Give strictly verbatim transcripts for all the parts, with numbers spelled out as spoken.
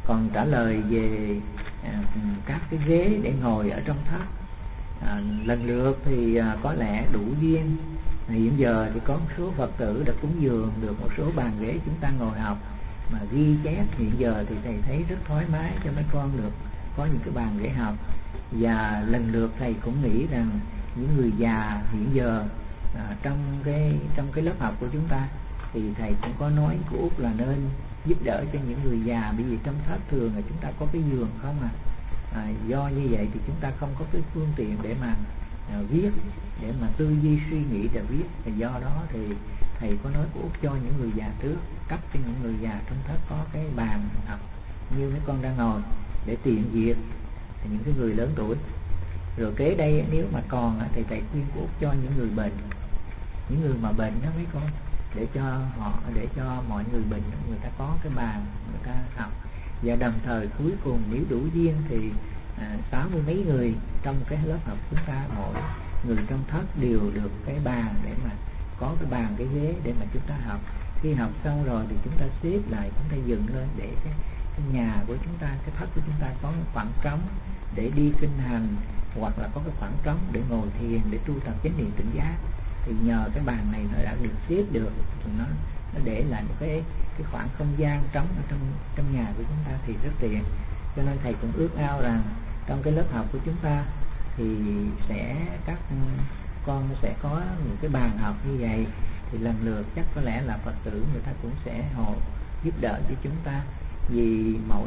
Còn trả lời về à, các cái ghế để ngồi ở trong thất, à, lần lượt thì à, có lẽ đủ duyên. Hiện giờ thì có một số Phật tử đã cúng dường được một số bàn ghế chúng ta ngồi học mà ghi chép. Hiện giờ thì thầy thấy rất thoải mái cho mấy con được có những cái bàn ghế học. Và lần lượt thầy cũng nghĩ rằng những người già hiện giờ à, trong cái trong cái lớp học của chúng ta thì thầy cũng có nói của Út là nên giúp đỡ cho những người già, bởi vì trong thất thường là chúng ta có cái giường không à. à do như vậy thì chúng ta không có cái phương tiện để mà à, viết, để mà tư duy suy nghĩ để viết. Thì do đó thì thầy có nói của Út cho những người già trước, cấp cho những người già trong thất có cái bàn học như mấy con đang ngồi để tiện việc những cái người lớn tuổi. Rồi kế đây nếu mà còn thì thầy khuyên của Út cho những người bệnh, những người mà bệnh đó mấy con, để cho họ, để cho mọi người bệnh người ta có cái bàn người ta học. Và đồng thời cuối cùng nếu đủ duyên thì à, sáu mươi mấy người trong cái lớp học chúng ta, mỗi người trong thất đều được cái bàn để mà có cái bàn cái ghế để mà chúng ta học. Khi học xong rồi thì chúng ta xếp lại, chúng ta dựng lên để cái, cái nhà của chúng ta, cái thất của chúng ta có một khoảng trống để đi kinh hành, hoặc là có cái khoảng trống để ngồi thiền, để tu tập chánh niệm tỉnh giác. Thì nhờ cái bàn này nó đã được xếp được, thì nó nó để lại một cái cái khoảng không gian trống ở trong trong nhà của chúng ta thì rất tiện. Cho nên thầy cũng ước ao rằng trong cái lớp học của chúng ta thì sẽ các con sẽ có những cái bàn học như vậy. Thì lần lượt chắc có lẽ là Phật tử người ta cũng sẽ hộ giúp đỡ cho chúng ta, vì mỗi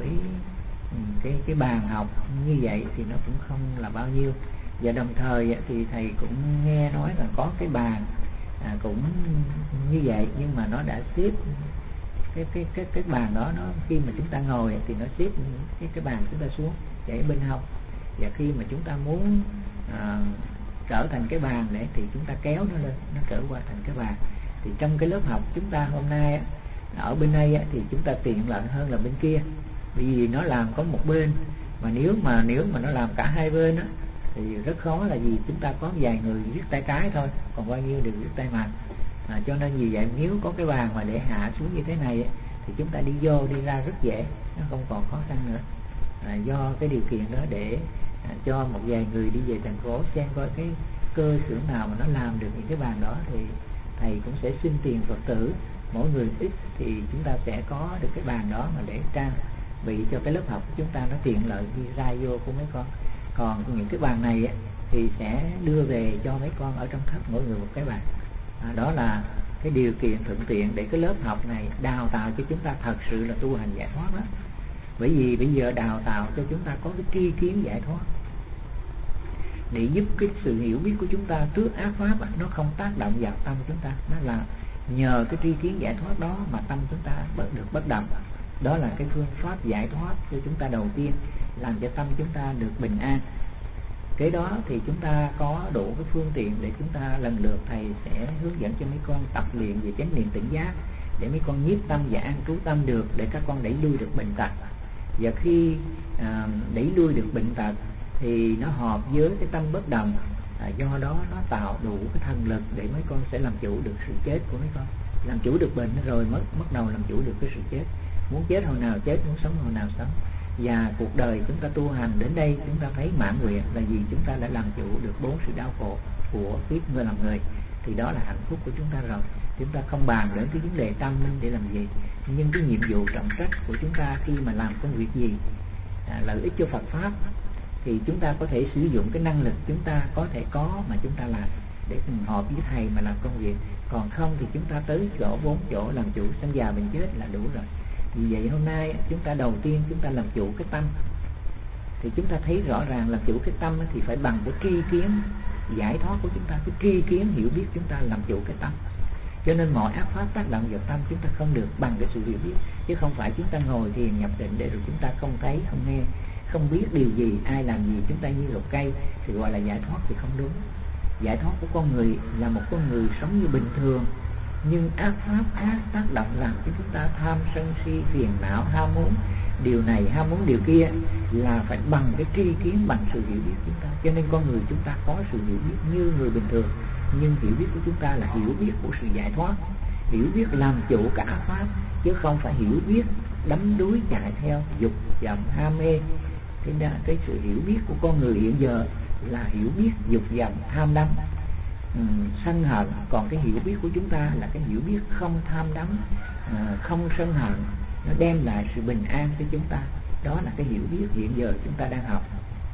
cái cái bàn học như vậy thì nó cũng không là bao nhiêu. Và đồng thời thì thầy cũng nghe nói là có cái bàn à, cũng như vậy, nhưng mà nó đã xếp cái cái cái cái bàn đó, nó khi mà chúng ta ngồi thì nó xếp cái cái bàn chúng ta xuống để bên hông. Và khi mà chúng ta muốn à, trở thành cái bàn để thì chúng ta kéo nó lên, nó trở qua thành cái bàn. Thì trong cái lớp học chúng ta hôm nay ở bên đây thì chúng ta tiện lợi hơn là bên kia, vì nó làm có một bên, mà nếu mà nếu mà nó làm cả hai bên á thì rất khó, là vì chúng ta có vài người viết tay trái thôi, còn bao nhiêu đều viết tay mặt. À, cho nên vì vậy nếu có cái bàn mà để hạ xuống như thế này thì chúng ta đi vô đi ra rất dễ, nó không còn khó khăn nữa. À, do cái điều kiện đó để à, cho một vài người đi về thành phố xem coi cái cơ xưởng nào mà nó làm được những cái bàn đó, thì thầy cũng sẽ xin tiền Phật tử mỗi người ít, thì chúng ta sẽ có được cái bàn đó mà để trang bị cho cái lớp học của chúng ta nó tiện lợi đi ra vô của mấy con. Còn những cái bàn này thì sẽ đưa về cho mấy con ở trong thất mỗi người một cái bàn. À, đó là cái điều kiện thuận tiện để cái lớp học này đào tạo cho chúng ta thật sự là tu hành giải thoát đó. Bởi vì bây giờ đào tạo cho chúng ta có cái tri kiến giải thoát, để giúp cái sự hiểu biết của chúng ta trước ác pháp nó không tác động vào tâm chúng ta. Nó là nhờ cái tri kiến giải thoát đó mà tâm chúng ta bất được bất động. Đó là cái phương pháp giải thoát cho chúng ta đầu tiên, làm cho tâm chúng ta được bình an. Cái đó thì chúng ta có đủ cái phương tiện để chúng ta lần lượt thầy sẽ hướng dẫn cho mấy con tập luyện về chánh niệm tỉnh giác, để mấy con nhiếp tâm và an trú tâm được, để các con đẩy lui được bệnh tật. Và khi à, đẩy lui được bệnh tật thì nó hợp với cái tâm bất động, à, do đó nó tạo đủ cái thần lực để mấy con sẽ làm chủ được sự chết của mấy con, làm chủ được bệnh rồi mất bắt đầu làm chủ được cái sự chết. Muốn chết hồi nào chết, muốn sống hồi nào sống. Và cuộc đời chúng ta tu hành đến đây chúng ta thấy mãn nguyện là vì chúng ta đã làm chủ được bốn sự đau khổ của kiếp người làm người, thì đó là hạnh phúc của chúng ta rồi. Chúng ta không bàn đến cái vấn đề tâm linh để làm gì, nhưng cái nhiệm vụ trọng trách của chúng ta khi mà làm công việc gì à, lợi ích cho Phật pháp, thì chúng ta có thể sử dụng cái năng lực chúng ta có thể có mà chúng ta làm để cùng hợp với thầy mà làm công việc. Còn không thì chúng ta tới chỗ bốn chỗ làm chủ sanh già bệnh chết là đủ rồi. Vì vậy hôm nay chúng ta đầu tiên chúng ta làm chủ cái tâm, thì chúng ta thấy rõ ràng làm chủ cái tâm thì phải bằng cái tri kiến giải thoát của chúng ta, cái tri kiến hiểu biết chúng ta làm chủ cái tâm. Cho nên mọi ác pháp tác động vào tâm chúng ta không được bằng cái sự hiểu biết, chứ không phải chúng ta ngồi thiền nhập định để rồi chúng ta không thấy không nghe không biết điều gì, ai làm gì chúng ta như rột cây thì gọi là giải thoát, thì không đúng. Giải thoát của con người là một con người sống như bình thường, nhưng ác pháp ác tác động làm cho chúng ta tham sân si phiền não, ham muốn điều này ham muốn điều kia, là phải bằng cái tri kiến, bằng sự hiểu biết chúng ta. Cho nên con người chúng ta có sự hiểu biết như người bình thường, nhưng hiểu biết của chúng ta là hiểu biết của sự giải thoát, hiểu biết làm chủ cả ác pháp, chứ không phải hiểu biết đắm đuối chạy theo dục vọng ham mê. Cái, đó, cái sự hiểu biết của con người hiện giờ là hiểu biết dục vọng tham đắm, ừ, sân hận. Còn cái hiểu biết của chúng ta là cái hiểu biết không tham đắm, à, không sân hận, nó đem lại sự bình an cho chúng ta. Đó là cái hiểu biết hiện giờ chúng ta đang học.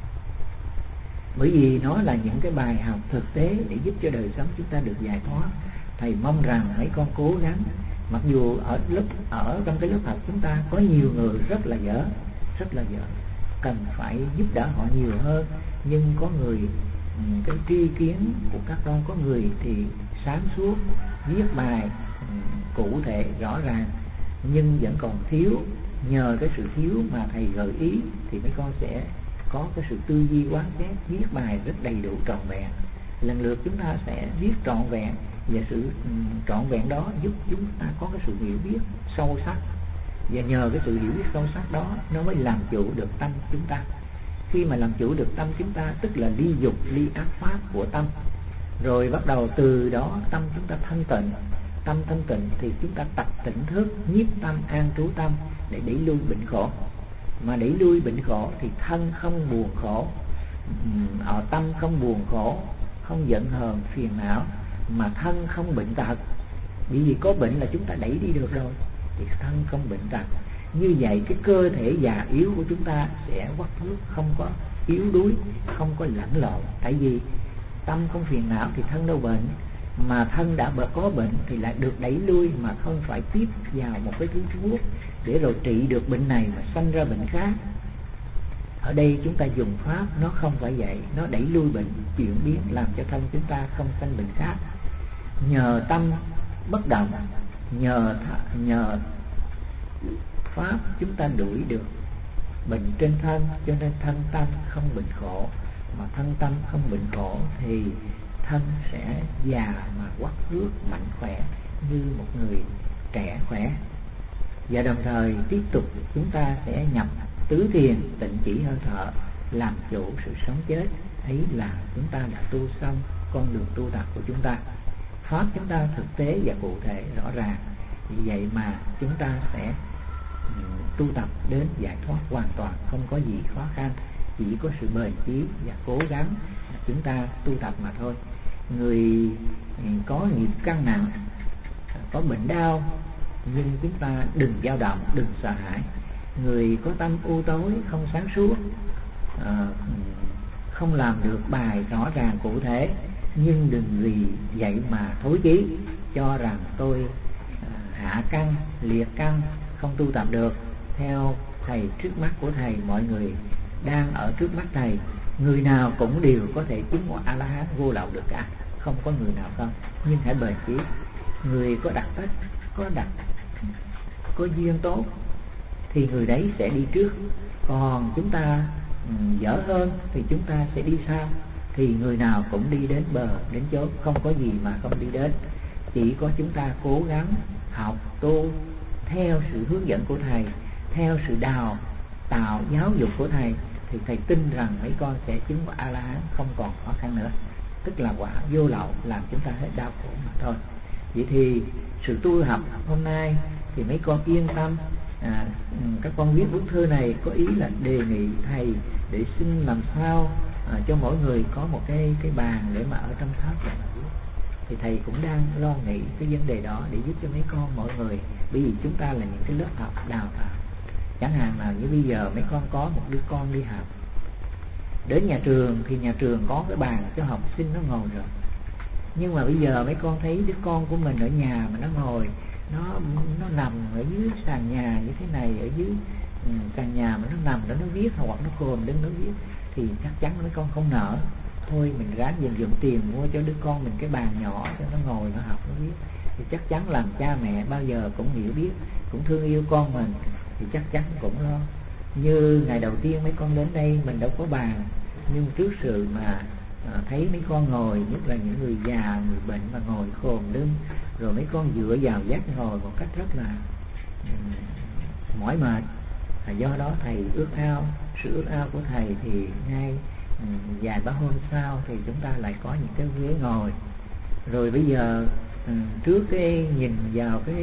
Bởi vì nó là những cái bài học thực tế để giúp cho đời sống chúng ta được giải thoát. Thầy mong rằng mấy con cố gắng. Mặc dù ở lớp ở trong cái lớp học chúng ta có nhiều người rất là dở, rất là dở, cần phải giúp đỡ họ nhiều hơn. Nhưng có người, cái tri kiến của các con, có người thì sáng suốt, viết bài cụ thể rõ ràng, nhưng vẫn còn thiếu. Nhờ cái sự thiếu mà thầy gợi ý thì mấy con sẽ có cái sự tư duy quán xét, viết bài rất đầy đủ trọn vẹn. Lần lượt chúng ta sẽ viết trọn vẹn, và sự trọn vẹn đó giúp chúng ta có cái sự hiểu biết sâu sắc. Và nhờ cái sự hiểu biết sâu sắc đó, nó mới làm chủ được tâm chúng ta. Khi mà làm chủ được tâm chúng ta, tức là ly dục, ly ác pháp của tâm. Rồi bắt đầu từ đó tâm chúng ta thanh tịnh. Tâm thanh tịnh thì chúng ta tập tỉnh thức, nhiếp tâm, an trú tâm để đẩy lui bệnh khổ. Mà đẩy lui bệnh khổ thì thân không buồn khổ, ở tâm không buồn khổ, không giận hờn phiền não, mà thân không bệnh tật. Bởi vì có bệnh là chúng ta đẩy đi được rồi, thì thân không bệnh tật. Như vậy cái cơ thể già yếu của chúng ta sẽ quắc thước, không có yếu đuối, không có lẫn lộn. Tại vì tâm không phiền não thì thân đâu bệnh, mà thân đã có bệnh thì lại được đẩy lui, mà không phải tiếp vào một cái thứ thuốc để rồi trị được bệnh này mà sanh ra bệnh khác. Ở đây chúng ta dùng pháp nó không phải vậy, nó đẩy lui bệnh chuyển biến, làm cho thân chúng ta không sanh bệnh khác. Nhờ tâm bất động, nhờ nhờ pháp chúng ta đuổi được bệnh trên thân, cho nên thân tâm không bệnh khổ. Mà thân tâm không bệnh khổ thì thân sẽ già mà quắc thước, mạnh khỏe như một người trẻ khỏe. Và đồng thời tiếp tục chúng ta sẽ nhập tứ thiền, tịnh chỉ hơi thở, làm chủ sự sống chết. Ấy là chúng ta đã tu xong con đường tu tập của chúng ta. Pháp chúng ta thực tế và cụ thể rõ ràng. Vì vậy mà chúng ta sẽ tu tập đến giải thoát hoàn toàn, không có gì khó khăn, chỉ có sự bền chí và cố gắng chúng ta tu tập mà thôi. Người có nghiệp căn nặng, có bệnh đau, nhưng chúng ta đừng dao động, đừng sợ hãi. Người có tâm u tối, không sáng suốt, à, không làm được bài rõ ràng cụ thể, nhưng đừng vì vậy mà thối chí, cho rằng tôi à, hạ căn, liệt căn, không tu tập được. Theo thầy, trước mắt của thầy, mọi người đang ở trước mắt thầy, người nào cũng đều có thể chứng ngộ A La Hán vô lậu được cả, không có người nào không. Nhưng hãy bền chí. Người có đặc tích, có đặc có duyên tốt thì người đấy sẽ đi trước. Còn chúng ta um, dở hơn thì chúng ta sẽ đi sau. Thì người nào cũng đi đến bờ, đến chốn, không có gì mà không đi đến. Chỉ có chúng ta cố gắng học tu theo sự hướng dẫn của thầy, theo sự đào tạo giáo dục của thầy, thì thầy tin rằng mấy con sẽ chứng quả A La Hán không còn khó khăn nữa. Tức là quả vô lậu, làm chúng ta hết đau khổ mà thôi. Vậy thì sự tu học hôm nay thì mấy con yên tâm. à, Các con viết bức thư này có ý là đề nghị thầy để xin làm sao à, cho mỗi người có một cái cái bàn để mà ở trong tháp để mà viết. Thì thầy cũng đang lo nghĩ cái vấn đề đó để giúp cho mấy con mọi người. Bởi vì chúng ta là những cái lớp học đào tạo. Chẳng hạn là như bây giờ mấy con có một đứa con đi học, đến nhà trường thì nhà trường có cái bàn cho học sinh nó ngồi rồi. Nhưng mà bây giờ mấy con thấy đứa con của mình ở nhà mà nó ngồi, nó nó nằm ở dưới sàn nhà như thế này, ở dưới ừ, sàn nhà mà nó nằm đó nó viết, hoặc nó khom đứng nó viết, thì chắc chắn mấy con không nỡ. Thôi mình ráng dành dụm tiền mua cho đứa con mình cái bàn nhỏ cho nó ngồi nó học nó viết. Thì chắc chắn làm cha mẹ bao giờ cũng hiểu biết, cũng thương yêu con mình, thì chắc chắn cũng lo. Như ngày đầu tiên mấy con đến đây mình đâu có bàn, nhưng trước sự mà à, thấy mấy con ngồi, nhất là những người già, người bệnh mà ngồi khom lưng, rồi mấy con dựa vào vách ngồi một cách rất là um, mỏi mệt. À, do đó thầy ước ao, sự ước ao của thầy thì ngay um, vài ba hôm sau thì chúng ta lại có những cái ghế ngồi. Rồi bây giờ um, trước cái nhìn vào cái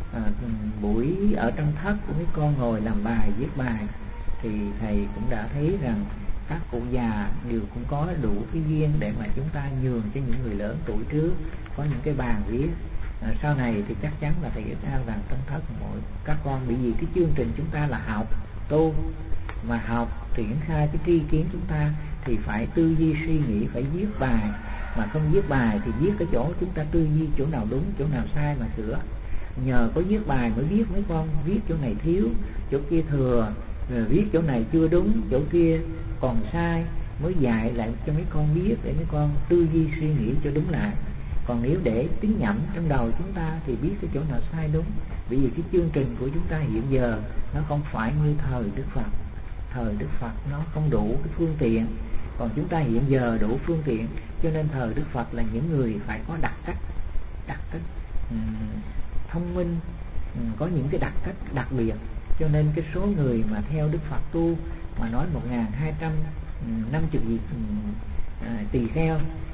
à, buổi ở trong thất của mấy con ngồi làm bài viết bài, thì thầy cũng đã thấy rằng các cụ già đều cũng có đủ cái duyên để mà chúng ta nhường cho những người lớn tuổi trước có những cái bàn viết. À, sau này thì chắc chắn là thầy ước ao rằng trong thất mỗi các con, bởi vì cái chương trình chúng ta là học tu, mà học triển khai cái tri kiến chúng ta thì phải tư duy suy nghĩ, phải viết bài, mà không viết bài thì viết cái chỗ chúng ta tư duy chỗ nào đúng chỗ nào sai mà sửa. Nhờ có viết bài mới biết mấy con viết chỗ này thiếu, chỗ kia thừa, rồi viết chỗ này chưa đúng, chỗ kia còn sai, mới dạy lại cho mấy con biết để mấy con tư duy suy nghĩ cho đúng lại. Còn nếu để tính nhẩm trong đầu chúng ta thì biết cái chỗ nào sai đúng, bởi vì cái chương trình của chúng ta hiện giờ nó không phải như thời Đức Phật. Thời Đức Phật nó không đủ cái phương tiện, còn chúng ta hiện giờ đủ phương tiện, cho nên thời Đức Phật là những người phải có đặc cách, đặc cách um, thông minh, um, có những cái đặc cách đặc biệt. Cho nên cái số người mà theo Đức Phật tu mà nói một nghìn hai trăm năm mươi vị uh, tỳ kheo,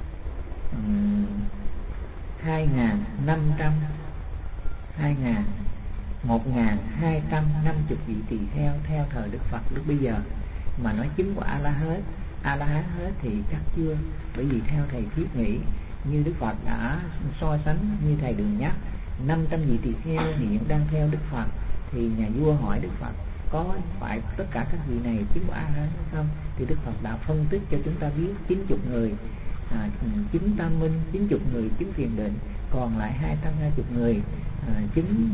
um, hai nghìn năm trăm, hai nghìn, một nghìn hai trăm năm mươi vị tỳ kheo theo thời Đức Phật lúc bây giờ mà nói chứng quả A La hết, A La Hán hết thì chắc chưa. Bởi vì theo thầy thiết nghĩ như Đức Phật đã so sánh, như thầy đường nhắc, năm trăm vị tỳ kheo hiện đang theo Đức Phật, thì nhà vua hỏi Đức Phật có phải tất cả các vị này chứng quả A La Hán hay không, thì Đức Phật đã phân tích cho chúng ta biết chín mươi người à, chứng tam minh, chín mươi người chứng thiền định, còn lại hai trăm hai mươi người à, chứng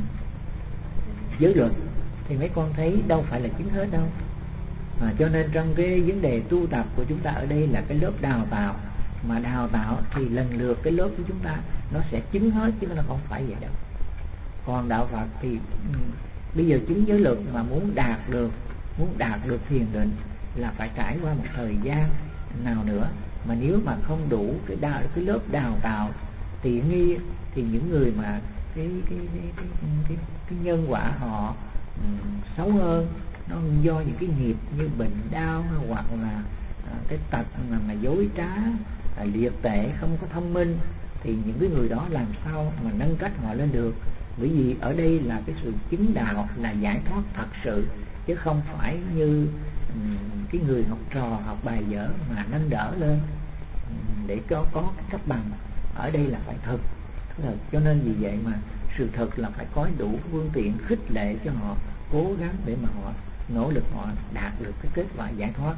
giới luật. Thì mấy con thấy đâu phải là chứng hết đâu. À, cho nên trong cái vấn đề tu tập của chúng ta ở đây là cái lớp đào tạo, mà đào tạo thì lần lượt cái lớp của chúng ta nó sẽ chứng hết, chứ nó không phải vậy đâu. Còn đạo Phật thì um, bây giờ chứng giới luật mà muốn đạt được muốn đạt được thiền định là phải trải qua một thời gian nào nữa, mà nếu mà không đủ cái đào, cái lớp đào tạo tiện nghi thì những người mà cái cái cái cái, cái, cái nhân quả họ um, xấu hơn, nó do những cái nghiệp như bệnh đau hoặc là à, cái tật mà, mà dối trá, à, liệt tệ, không có thông minh, thì những cái người đó làm sao mà nâng cách họ lên được. Bởi vì ở đây là cái sự chứng đạo là giải thoát thật sự, chứ không phải như um, cái người học trò học bài dở mà nâng đỡ lên um, để có có cái cấp bằng. Ở đây là phải thực, thực. Cho nên vì vậy mà sự thật là phải có đủ phương tiện khích lệ cho họ cố gắng để mà họ nỗ lực họ đạt được cái kết quả giải thoát.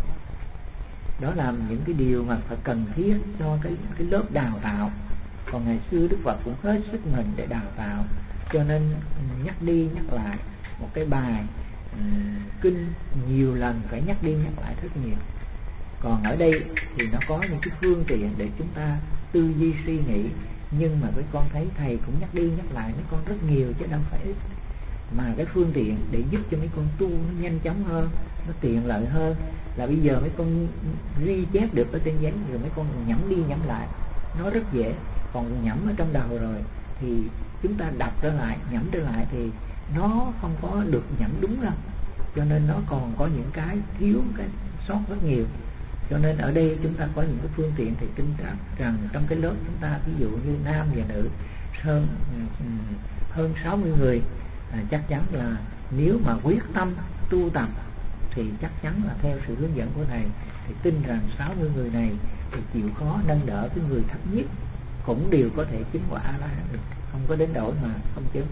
Đó là những cái điều mà phải cần thiết cho cái cái lớp đào tạo. Còn ngày xưa Đức Phật cũng hết sức mình để đào tạo, cho nên nhắc đi nhắc lại một cái bài um, kinh nhiều lần, phải nhắc đi nhắc lại rất nhiều. Còn ở đây thì nó có những cái phương tiện để chúng ta tư duy suy nghĩ, nhưng mà mấy con thấy thầy cũng nhắc đi nhắc lại mấy con rất nhiều chứ đâu phải ít. Mà cái phương tiện để giúp cho mấy con tu nó nhanh chóng hơn, nó tiện lợi hơn là bây giờ mấy con ghi chép được ở trên giấy rồi mấy con nhẩm đi nhẩm lại, nó rất dễ. Còn nhẩm ở trong đầu rồi thì chúng ta đọc trở lại, nhẩm trở lại thì nó không có được nhẩm đúng đâu, cho nên nó còn có những cái thiếu, cái sót rất nhiều. Cho nên ở đây chúng ta có những cái phương tiện thì tin rằng trong cái lớp chúng ta, ví dụ như nam và nữ hơn hơn sáu mươi người, à, chắc chắn là nếu mà quyết tâm tu tập thì chắc chắn là theo sự hướng dẫn của thầy thì tin rằng sáu mươi người này thì chịu khó nâng đỡ cái người thấp nhất cũng đều có thể chứng quả A La Hán được, không có đến đổi mà không chứng.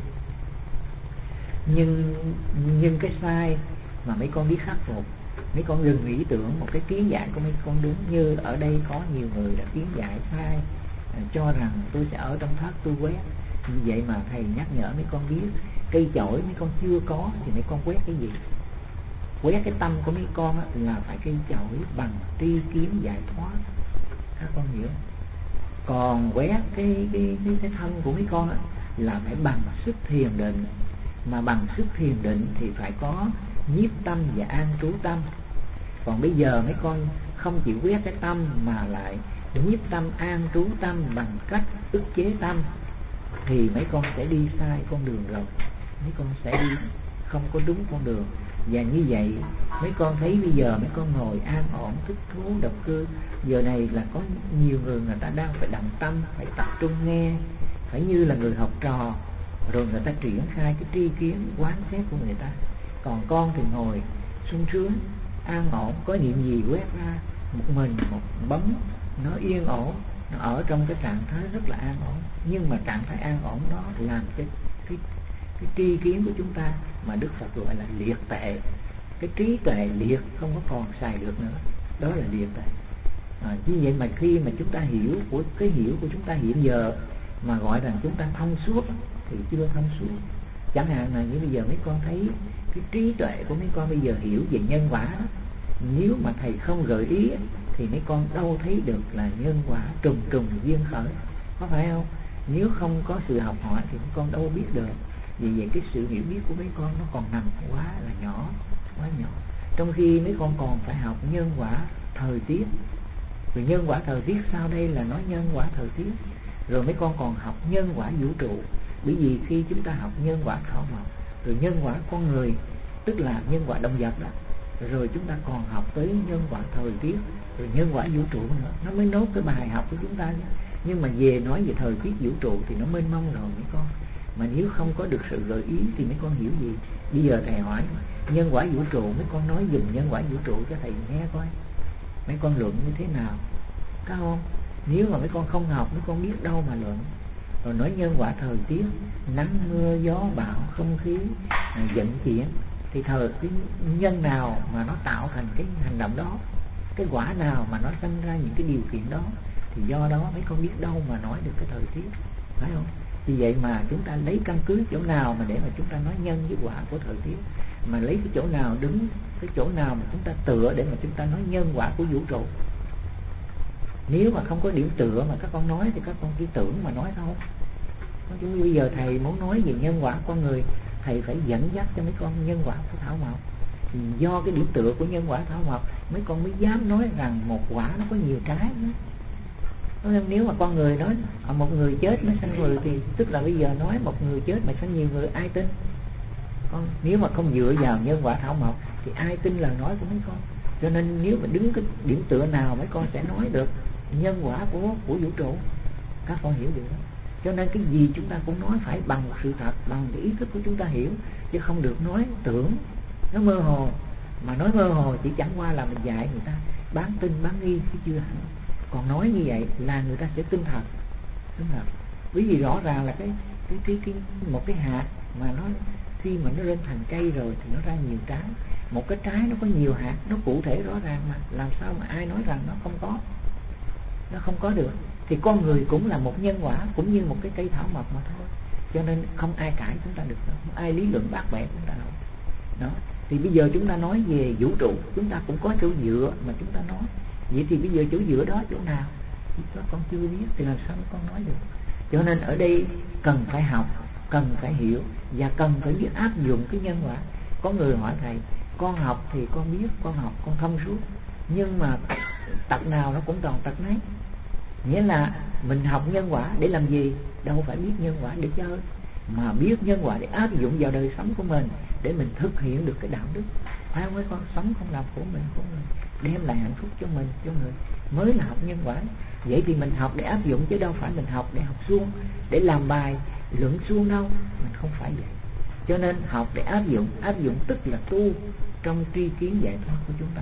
Nhưng nhưng cái sai mà mấy con biết khắc phục, mấy con đừng nghĩ tưởng một cái kiến giải của mấy con đúng. Như ở đây có nhiều người đã kiến giải sai, à, cho rằng tôi sẽ ở trong thất tu quét. Như vậy mà thầy nhắc nhở mấy con biết cây chổi mấy con chưa có thì mấy con quét cái gì? Quét cái tâm của mấy con là phải cây chổi bằng tri kiến giải thoát, các con hiểu. Còn quét cái cái cái, cái thân của mấy con là phải bằng sức thiền định, mà bằng sức thiền định thì phải có nhiếp tâm và an trú tâm. Còn bây giờ mấy con không chịu quét cái tâm mà lại nhiếp tâm an trú tâm bằng cách ức chế tâm, thì mấy con sẽ đi sai con đường rồi, mấy con sẽ đi không có đúng con đường. Và như vậy mấy con thấy bây giờ mấy con ngồi an ổn thích thú độc cư, giờ này là có nhiều người người ta đang phải động tâm, phải tập trung nghe, phải như là người học trò rồi người ta triển khai cái tri kiến quán xét của người ta. Còn con thì ngồi sung sướng an ổn, có niệm gì quét ra một mình một bấm, nó yên ổn, nó ở trong cái trạng thái rất là an ổn. Nhưng mà trạng thái an ổn đó làm cái cái cái tri kiến của chúng ta mà Đức Phật gọi là liệt tệ. Cái trí tuệ liệt không có còn xài được nữa, đó là liệt tệ. À, như vậy mà khi mà chúng ta hiểu của cái hiểu của chúng ta hiện giờ mà gọi rằng chúng ta thông suốt thì chưa thông suốt. Chẳng hạn là như bây giờ mấy con thấy cái trí tuệ của mấy con bây giờ hiểu về nhân quả đó, nếu mà thầy không gợi ý thì mấy con đâu thấy được là nhân quả trùng trùng duyên khởi, có phải không? Nếu không có sự học hỏi thì mấy con đâu biết được. Vì vậy cái sự hiểu biết của mấy con nó còn nằm quá là nhỏ, quá nhỏ. Trong khi mấy con còn phải học nhân quả thời tiết. Rồi nhân quả thời tiết sau đây là nói nhân quả thời tiết. Rồi mấy con còn học nhân quả vũ trụ. Bởi vì khi chúng ta học nhân quả thảo mộc, rồi nhân quả con người, tức là nhân quả động vật đó, rồi chúng ta còn học tới nhân quả thời tiết, rồi nhân quả vũ trụ nữa, nó mới nốt cái bài học của chúng ta. Nhưng mà về nói về thời tiết vũ trụ thì nó mênh mông rồi mấy con. Mà nếu không có được sự gợi ý thì mấy con hiểu gì? Bây giờ thầy hỏi nhân quả vũ trụ, mấy con nói dùm nhân quả vũ trụ cho thầy nghe coi, mấy con luận như thế nào, có không? Nếu mà mấy con không học, mấy con biết đâu mà luận. Rồi nói nhân quả thời tiết, nắng mưa gió bão không khí vận chuyển, thì thời cái nhân nào mà nó tạo thành cái hành động đó, cái quả nào mà nó sinh ra những cái điều kiện đó, thì do đó mấy con biết đâu mà nói được cái thời tiết, phải không? Vì vậy mà chúng ta lấy căn cứ chỗ nào mà để mà chúng ta nói nhân với quả của thời tiết, mà lấy cái chỗ nào đứng, cái chỗ nào mà chúng ta tựa để mà chúng ta nói nhân quả của vũ trụ. Nếu mà không có điểm tựa mà các con nói thì các con chỉ tưởng mà nói thôi. Nói bây giờ thầy muốn nói về nhân quả con người, thầy phải dẫn dắt cho mấy con nhân quả của thảo mộc. Do cái điểm tựa của nhân quả thảo mộc, mấy con mới dám nói rằng một quả nó có nhiều trái nữa. Nếu mà con người nói một người chết mới sanh người, thì tức là bây giờ nói một người chết mà sanh nhiều người, ai tin? Con nếu mà không dựa vào nhân quả thảo mộc thì ai tin lời nói của mấy con? Cho nên nếu mà đứng cái điểm tựa nào mấy con sẽ nói được nhân quả của của vũ trụ, các con hiểu được đó. Cho nên cái gì chúng ta cũng nói phải bằng một sự thật, bằng cái ý thức của chúng ta hiểu, chứ không được nói tưởng, nó mơ hồ. Mà nói mơ hồ chỉ chẳng qua là mình dạy người ta bán tin bán nghi chứ chưa hẳn. Còn nói như vậy là người ta sẽ tin thật, tin thật. Bởi vì rõ ràng là cái cái cái, cái một cái hạt mà nó khi mà nó lên thành cây rồi thì nó ra nhiều trái. Một cái trái nó có nhiều hạt, nó cụ thể rõ ràng mà làm sao mà ai nói rằng nó không có, nó không có được. Thì con người cũng là một nhân quả, cũng như một cái cây thảo mộc mà thôi. Cho nên không ai cãi chúng ta được đâu, không ai lý luận bác bẻ chúng ta đâu. Đó. Thì bây giờ chúng ta nói về vũ trụ, chúng ta cũng có chỗ dựa mà chúng ta nói. Vậy thì bây giờ chỗ dựa đó chỗ nào? Các con chưa biết thì làm sao con nói được. Cho nên ở đây cần phải học, cần phải hiểu và cần phải biết áp dụng cái nhân quả. Có người hỏi thầy, con học thì con biết, con học con thông suốt, nhưng mà tật nào nó cũng còn tật nấy. Nghĩa là mình học nhân quả để làm gì? Đâu phải biết nhân quả để chơi, mà biết nhân quả để áp dụng vào đời sống của mình, để mình thực hiện được cái đạo đức. Phải không? Con sống không làm khổ mình, của mình, đem lại hạnh phúc cho mình, cho người, mới là học nhân quả. Vậy thì mình học để áp dụng, chứ đâu phải mình học để học suông, để làm bài luận suông đâu. Mình không phải vậy. Cho nên học để áp dụng, áp dụng tức là tu trong tri kiến giải thoát của chúng ta.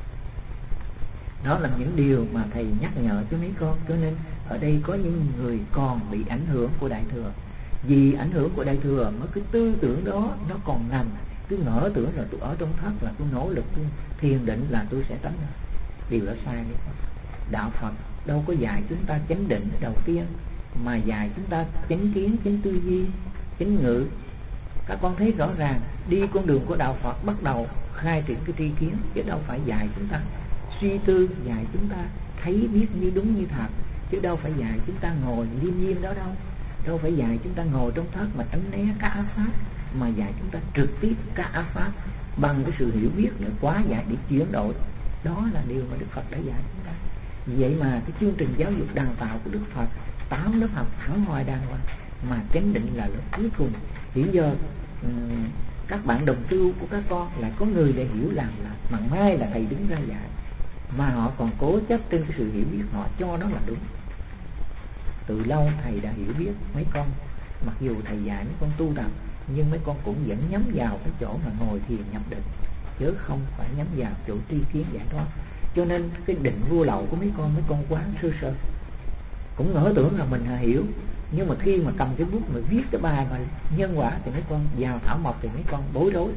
Đó là những điều mà thầy nhắc nhở cho mấy con. Cho nên ở đây có những người còn bị ảnh hưởng của Đại Thừa. Vì ảnh hưởng của Đại Thừa mà cái tư tưởng đó nó còn nằm, cứ ngỡ tưởng là tôi ở trong thất là tôi nỗ lực, tôi thiền định là tôi sẽ tánh. Điều đó sai đấy. Đạo Phật đâu có dạy chúng ta chánh định đầu tiên, mà dạy chúng ta chánh kiến, chánh tư duy, chánh ngữ. Các con thấy rõ ràng đi con đường của đạo Phật bắt đầu khai triển cái tri kiến, chứ đâu phải dạy chúng ta suy tư, dạy chúng ta thấy biết như đúng như thật, chứ đâu phải dạy chúng ta ngồi liêm diêm đó đâu. Đâu phải dạy chúng ta ngồi trong thất mà tránh né các ác pháp, mà dạy chúng ta trực tiếp các ác pháp bằng cái sự hiểu biết nữa, quá giải để chuyển đổi. Đó là điều mà Đức Phật đã dạy chúng ta. Vậy mà cái chương trình giáo dục đào tạo của Đức Phật, tám lớp học thẳng hoài đàng hoàng, mà chánh định là lớp cuối cùng. Hiện giờ um, các bạn đồng tu của các con là có người để hiểu làm là mà mai là thầy đứng ra dạy, mà họ còn cố chấp trên cái sự hiểu biết, họ cho đó là đúng. Từ lâu thầy đã hiểu biết mấy con Mặc dù thầy dạy mấy con tu tập, nhưng mấy con cũng vẫn nhắm vào cái chỗ mà ngồi thiền nhập định, chứ không phải nhắm vào chỗ tri kiến giải thoát. Cho nên cái định vô lậu của mấy con, mấy con quán sơ sơ, cũng ngỡ tưởng là mình hiểu. Nhưng mà khi mà cầm cái bút mà viết cái bài mà nhân quả thì mấy con vào thảo mộc thì mấy con bối rối.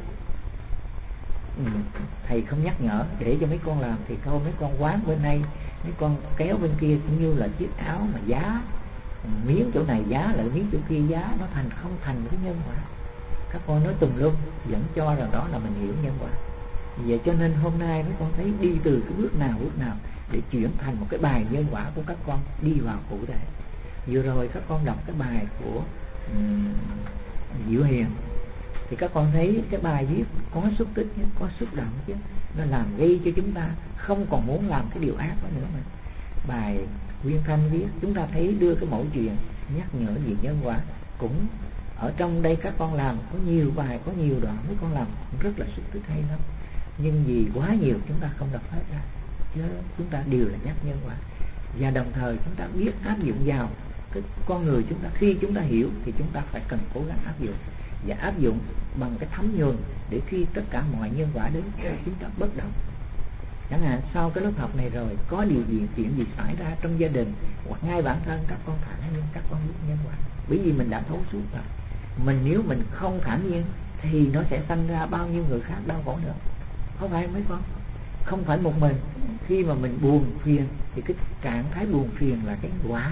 ừ, Thầy không nhắc nhở để cho mấy con làm thì thôi mấy con quán bên đây, mấy con kéo bên kia, cũng như là chiếc áo mà giá miếng chỗ này giá lại miếng chỗ kia giá, nó thành không thành cái nhân quả. Các con nói tùm lum, vẫn cho rằng đó là mình hiểu nhân quả. Vậy cho nên hôm nay mấy con thấy đi từ cái bước nào bước nào để chuyển thành một cái bài nhân quả của các con đi vào cụ thể. Vừa rồi các con đọc cái bài của um, Diệu Hiền thì các con thấy cái bài viết có xúc tích chứ, có xúc động chứ, nó làm gây cho chúng ta không còn muốn làm cái điều ác đó nữa. Mà bài Nguyên Thanh viết, chúng ta thấy đưa cái mẫu chuyện nhắc nhở về nhân quả. Cũng ở trong đây các con làm có nhiều bài, có nhiều đoạn mấy con làm cũng rất là xúc tích hay lắm. Nhưng vì quá nhiều chúng ta không đọc hết ra, chứ chúng ta đều là nhắc nhân quả. Và đồng thời chúng ta biết áp dụng vào cái con người chúng ta. Khi chúng ta hiểu thì chúng ta phải cần cố gắng áp dụng, và áp dụng bằng cái thấm nhuần, để khi tất cả mọi nhân quả đến chúng ta bất động. Chẳng hạn sau cái lớp học này rồi có điều gì, chuyện gì xảy ra trong gia đình hoặc ngay bản thân các con thản nhiên, các con biết nhân quả. Bởi vì mình đã thấu suốt rồi. Mình nếu mình không thản nhiên thì nó sẽ sanh ra bao nhiêu người khác đau khổ nữa. Không phải mấy con, không phải một mình. Khi mà mình buồn phiền thì cái trạng thái buồn phiền là cái quả,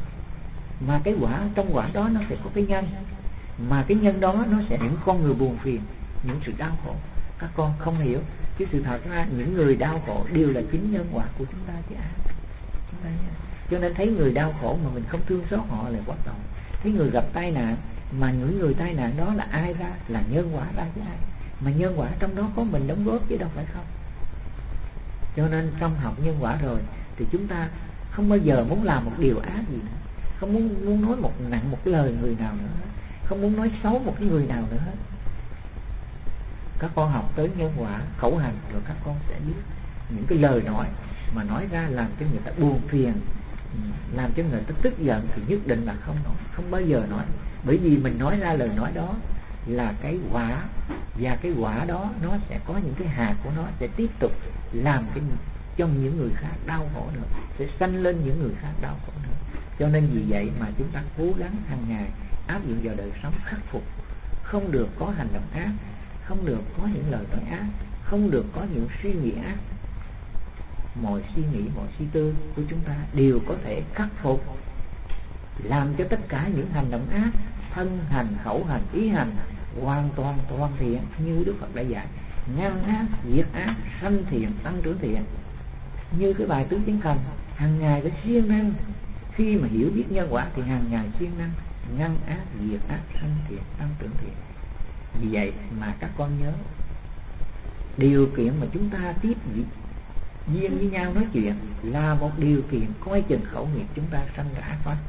mà cái quả trong quả đó nó sẽ có cái nhân, mà cái nhân đó nó sẽ những con người buồn phiền, những sự đau khổ. Các con không hiểu chứ sự thật ra những người đau khổ đều là chính nhân quả của chúng ta chứ ai. Chúng ta nhá. Cho nên thấy người đau khổ mà mình không thương xót họ là quá tội. Thấy người gặp tai nạn mà những người tai nạn đó là ai ra, là nhân quả ra chứ ai. Mà nhân quả trong đó có mình đóng góp chứ đâu phải không. Cho nên trong học nhân quả rồi thì chúng ta không bao giờ muốn làm một điều ác gì nữa, không muốn muốn nói một nặng một cái lời người nào nữa, không muốn nói xấu một cái người nào nữa hết. Các con học tới nhân quả khẩu hành rồi các con sẽ biết những cái lời nói mà nói ra làm cho người ta buồn phiền, làm cho người ta tức giận thì nhất định là không nói, không bao giờ nói. Bởi vì mình nói ra lời nói đó là cái quả, và cái quả đó nó sẽ có những cái hạt của nó sẽ tiếp tục làm cái cho những người khác đau khổ nữa, sẽ sanh lên những người khác đau khổ nữa. Cho nên vì vậy mà chúng ta cố gắng hàng ngày áp dụng vào đời sống, khắc phục, không được có hành động ác, không được có những lời nói ác, không được có những suy nghĩ ác. Mọi suy nghĩ, mọi suy tư của chúng ta đều có thể khắc phục, làm cho tất cả những hành động ác, thân hành, khẩu hành, ý hành hoàn toàn toàn thiện như Đức Phật đã dạy. Ngăn ác, diệt ác, sanh thiện, tăng trưởng thiện. Như cái bài tứ chánh thành, hàng ngày phải siêng năng. Khi mà hiểu biết nhân quả thì hàng ngày siêng năng ngăn ác, diệt ác, sanh thiện, tăng trưởng thiện. Vì vậy mà các con nhớ, điều kiện mà chúng ta tiếp duyên với nhau nói chuyện là một điều kiện coi chừng khẩu nghiệp chúng ta sanh ra ác pháp.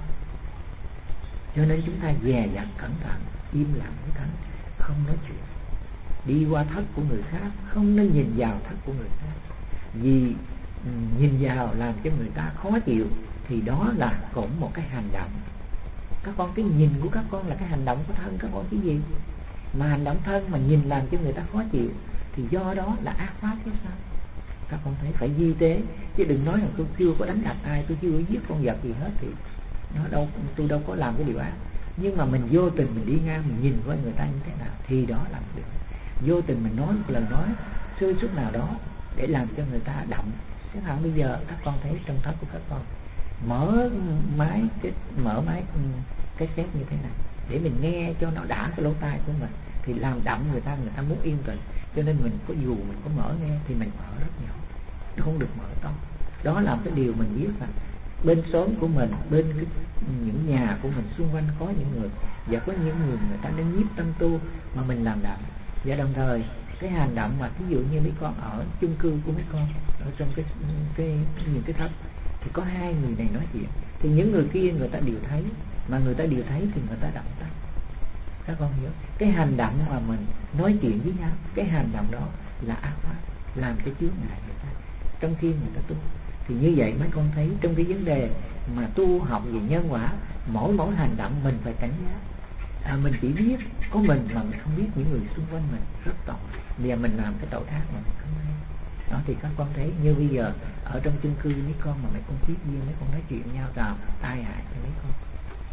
Cho nên chúng ta dè dặt cẩn thận, im lặng với thánh, không nói chuyện. Đi qua thất của người khác không nên nhìn vào thất của người khác, vì nhìn vào làm cho người ta khó chịu thì đó là cũng một cái hành động. Các con, cái nhìn của các con là cái hành động của thân các con cái gì? Mà hành động thân mà nhìn làm cho người ta khó chịu thì do đó là ác pháp chứ sao? Các con thấy phải di tế, chứ đừng nói là tôi chưa có đánh đập ai, tôi chưa có giết con vật gì hết thì nó đâu, tôi đâu có làm cái điều ác. Nhưng mà mình vô tình mình đi ngang, mình nhìn với người ta như thế nào thì đó là một điều. Vô tình mình nói một lời nói sơ suất nào đó để làm cho người ta động. Chẳng hạn bây giờ các con thấy trong thất của các con mở máy cái mở máy cái xét như thế này để mình nghe cho nó đã cái lỗ tai của mình thì làm động người ta, người ta muốn yên tĩnh. Cho nên mình có dù mình có mở nghe thì mình mở rất nhỏ, không được mở to. Đó là cái điều mình biết là bên xóm của mình, bên cái, những nhà của mình xung quanh có những người, và có những người người ta đang nhiếp tâm tu mà mình làm động. Và đồng thời cái hành động mà ví dụ như mấy con ở chung cư của mấy con ở trong cái cái những cái thất thì có hai người này nói chuyện thì những người kia người ta đều thấy, mà người ta đều thấy thì người ta động tay. Các con hiểu cái hành động mà mình nói chuyện với nhau, cái hành động đó là ác pháp, làm cái chướng ngại người ta trong khi người ta tu. Thì như vậy mấy con thấy trong cái vấn đề mà tu học về nhân quả, mỗi mỗi hành động mình phải cảnh giác, à, mình chỉ biết có mình mà mình không biết những người xung quanh mình, rất tội. Bây giờ mình làm cái tội ác mà mình không hay. Đó thì các con thấy như bây giờ ở trong chung cư mấy con mà mấy con tiếp viên, mấy con nói chuyện nhau vào tai hại cho mấy con,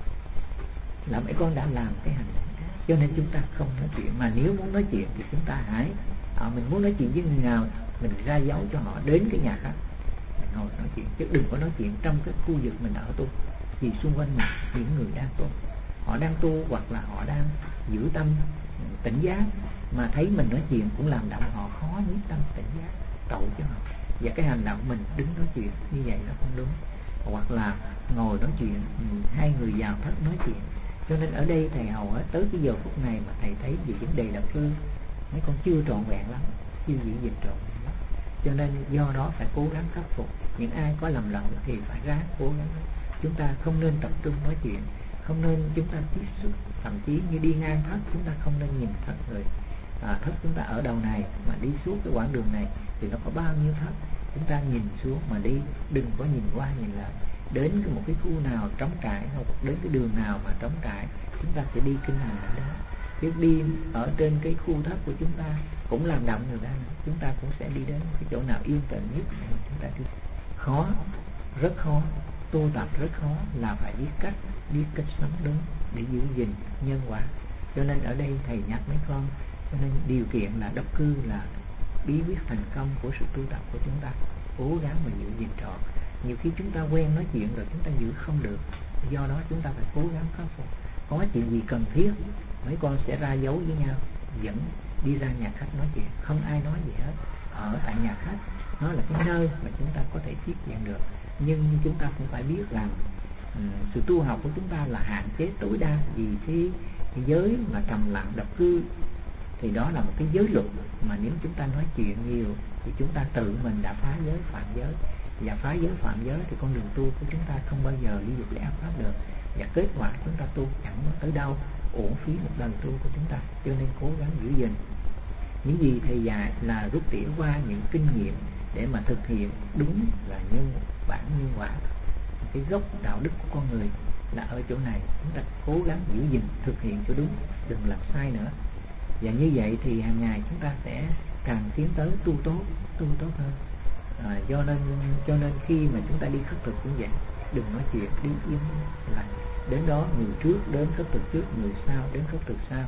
là mấy con đã làm cái hành động. Cho nên chúng ta không nói chuyện. Mà nếu muốn nói chuyện thì chúng ta hãy à, mình muốn nói chuyện với người nào, mình ra dấu cho họ đến cái nhà khác, mình ngồi nói chuyện, chứ đừng có nói chuyện trong cái khu vực mình ở tu. Vì xung quanh mình những người đang tu, họ đang tu hoặc là họ đang giữ tâm tỉnh giác, mà thấy mình nói chuyện cũng làm động họ khó nhiếp tâm tỉnh giác, tội cho họ. Và cái hành động mình đứng nói chuyện như vậy nó không đúng. Hoặc là ngồi nói chuyện, hai người vào thất nói chuyện. Cho nên ở đây thầy hầu hết tới cái giờ phút này mà thầy thấy về vấn đề độc cư mấy con chưa trọn vẹn lắm, chưa giữ gìn trọn vẹn lắm. Cho nên do đó phải cố gắng khắc phục. Những ai có lầm lẫn thì phải ráng cố gắng. Chúng ta không nên tập trung nói chuyện, không nên chúng ta tiếp xúc. Thậm chí như đi ngang thất, chúng ta không nên nhìn thất người. À, thất chúng ta ở đầu này mà đi suốt cái quãng đường này thì nó có bao nhiêu thất, chúng ta nhìn xuống mà đi, đừng có nhìn qua nhìn lại. Đến cái một cái khu nào trống trải, hoặc đến cái đường nào mà trống trải, chúng ta sẽ đi kinh hành ở đó. Chứ đi ở trên cái khu thất của chúng ta cũng làm động người ta, chúng ta cũng sẽ đi đến cái chỗ nào yên tĩnh nhất để chúng ta đi. Khó, rất khó, tu tập rất khó, là phải biết cách, biết cách sống đúng để giữ gìn nhân quả. Cho nên ở đây thầy nhắc mấy con, cho nên điều kiện là độc cư là bí quyết thành công của sự tu tập của chúng ta. Cố gắng mà giữ gìn trọn. Nhiều khi chúng ta quen nói chuyện rồi chúng ta giữ không được, do đó chúng ta phải cố gắng khắc phục. Có chuyện gì cần thiết mấy con sẽ ra dấu với nhau, dẫn đi ra nhà khách nói chuyện, không ai nói gì hết. Ở tại nhà khách nó là cái nơi mà chúng ta có thể tiếp nhận được, nhưng chúng ta cũng phải biết rằng um, sự tu học của chúng ta là hạn chế tối đa. Vì cái, cái giới mà trầm lặng độc cư thì đó là một cái giới luật, mà nếu chúng ta nói chuyện nhiều thì chúng ta tự mình đã phá giới phạm giới, và phá giới phạm giới thì con đường tu của chúng ta không bao giờ lý dục lẽ pháp được, và kết quả chúng ta tu chẳng tới đâu, uổng phí một lần tu của chúng ta. Cho nên cố gắng giữ gìn. Những gì thầy dạy là rút tỉa qua những kinh nghiệm để mà thực hiện đúng là nhân bản nhân quả. Cái gốc đạo đức của con người là ở chỗ này, chúng ta cố gắng giữ gìn, thực hiện cho đúng, đừng làm sai nữa. Và như vậy thì hàng ngày chúng ta sẽ càng tiến tới tu tốt, tu tốt hơn. À, do nên cho nên khi mà chúng ta đi khất thực cũng vậy, đừng nói chuyện, đi yên là đến đó người trước đến khất thực trước, người sau đến khất thực sau.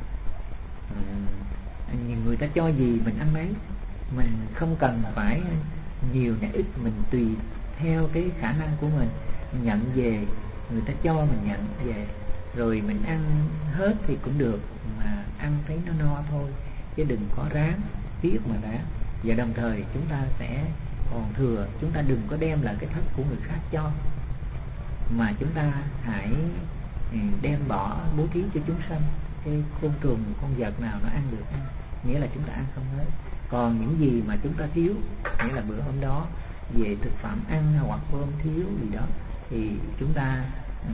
À, người ta cho gì mình ăn nấy, mình không cần phải nhiều hay ít, mình tùy theo cái khả năng của mình nhận về. Người ta cho mình nhận về, rồi mình ăn hết thì cũng được, mà ăn thấy nó no thôi, chứ đừng có ráng tiếc mà ráng. Và đồng thời chúng ta sẽ còn thừa, chúng ta đừng có đem lại cái thất của người khác cho, mà chúng ta hãy đem bỏ bố thí cho chúng sanh. Cái côn trùng, con vật nào nó ăn được ăn, nghĩa là chúng ta ăn không hết. Còn những gì mà chúng ta thiếu, nghĩa là bữa hôm đó về thực phẩm ăn hoặc bơm thiếu gì đó, thì chúng ta um,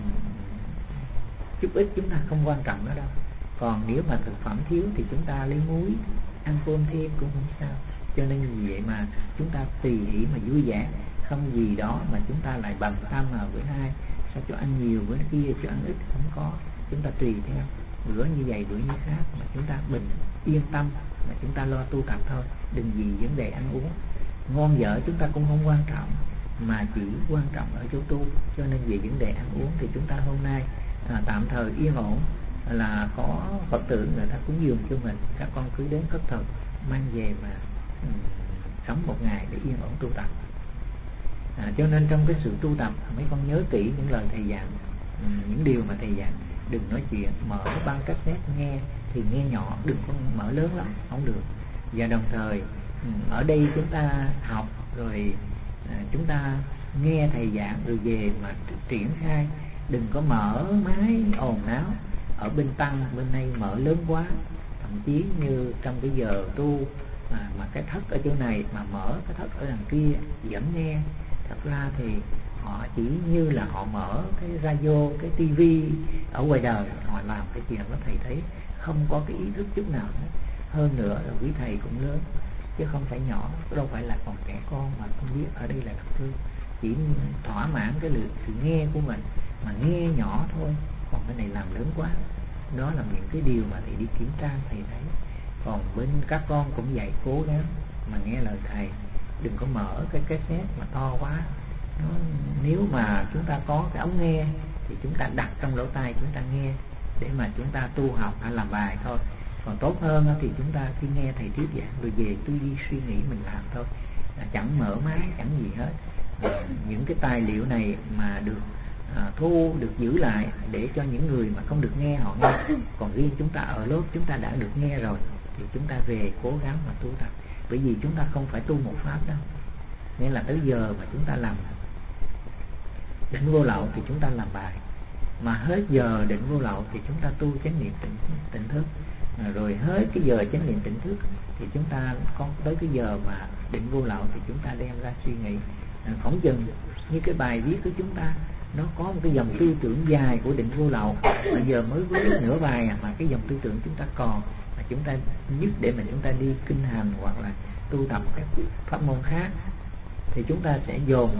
chút ít chúng ta không quan trọng đó đâu. Còn nếu mà thực phẩm thiếu thì chúng ta lấy muối ăn cơm thêm cũng không sao. Cho nên vì vậy mà chúng ta tùy hỷ mà vui vẻ, không gì đó mà chúng ta lại bận tâm mà bữa nay sao cho ăn nhiều, bữa kia cho ăn ít, không có. Chúng ta tùy theo, bữa như vậy bữa như khác, mà chúng ta bình yên tâm mà chúng ta lo tu tập thôi, đừng vì vấn đề ăn uống. Ngon dở chúng ta cũng không quan trọng, mà chỉ quan trọng ở chỗ tu. Cho nên về vấn đề ăn uống thì chúng ta hôm nay à, tạm thời yên ổn, là có Phật tử người ta cúng dường cho mình, các con cứ đến khất thực mang về mà um, sống một ngày để yên ổn tu tập. À, cho nên trong cái sự tu tập mấy con nhớ kỹ những lời thầy dặn, um, những điều mà thầy dặn. Đừng nói chuyện, mở băng cassette nghe thì nghe nhỏ, đừng có mở lớn lắm, không được. Và đồng thời um, ở đây chúng ta học rồi à, chúng ta nghe thầy giảng rồi về mà triển khai, đừng có mở máy ồn náo. Ở bên tăng bên đây mở lớn quá, thậm chí như trong cái giờ tu mà, mà cái thất ở chỗ này mà mở cái thất ở đằng kia vẫn nghe. Thật ra thì họ chỉ như là họ mở cái radio, cái tivi ở ngoài đời, họ làm cái chuyện đó thầy thấy không có cái ý thức chút nào hết. Hơn nữa là quý thầy cũng lớn chứ không phải nhỏ, đâu phải là còn trẻ con mà không biết ở đây là độc cư, chỉ thỏa mãn cái lượt sự nghe của mình mà nghe nhỏ thôi, còn cái này làm lớn quá. Đó là những cái điều mà thầy đi kiểm tra thầy thấy. Còn bên các con cũng vậy, cố gắng mà nghe lời thầy, đừng có mở cái cái xét mà to quá. Nó, nếu mà chúng ta có cái ống nghe thì chúng ta đặt trong lỗ tai chúng ta nghe để mà chúng ta tu học hay làm bài thôi. Còn tốt hơn thì chúng ta khi nghe thầy thuyết giảng rồi về tư duy suy nghĩ mình làm thôi, chẳng mở máy chẳng gì hết. À, những cái tài liệu này mà được à, thu được giữ lại để cho những người mà không được nghe họ nghe. Còn riêng chúng ta ở lớp chúng ta đã được nghe rồi thì chúng ta về cố gắng mà tu tập. Bởi vì chúng ta không phải tu một pháp đâu, nên là tới giờ mà chúng ta làm định vô lậu thì chúng ta làm bài, mà hết giờ định vô lậu thì chúng ta tu chánh niệm tỉnh, tỉnh thức. À, rồi hết cái giờ chánh niệm tỉnh thức thì chúng ta có tới cái giờ mà định vô lậu thì chúng ta đem ra suy nghĩ. À, phỏng chừng như cái bài viết của chúng ta nó có một cái dòng tư tưởng dài của định vô lậu, bây giờ mới viết nửa bài mà cái dòng tư tưởng chúng ta còn, mà chúng ta nhất để mà chúng ta đi kinh hành hoặc là tu tập các pháp môn khác thì chúng ta sẽ dồn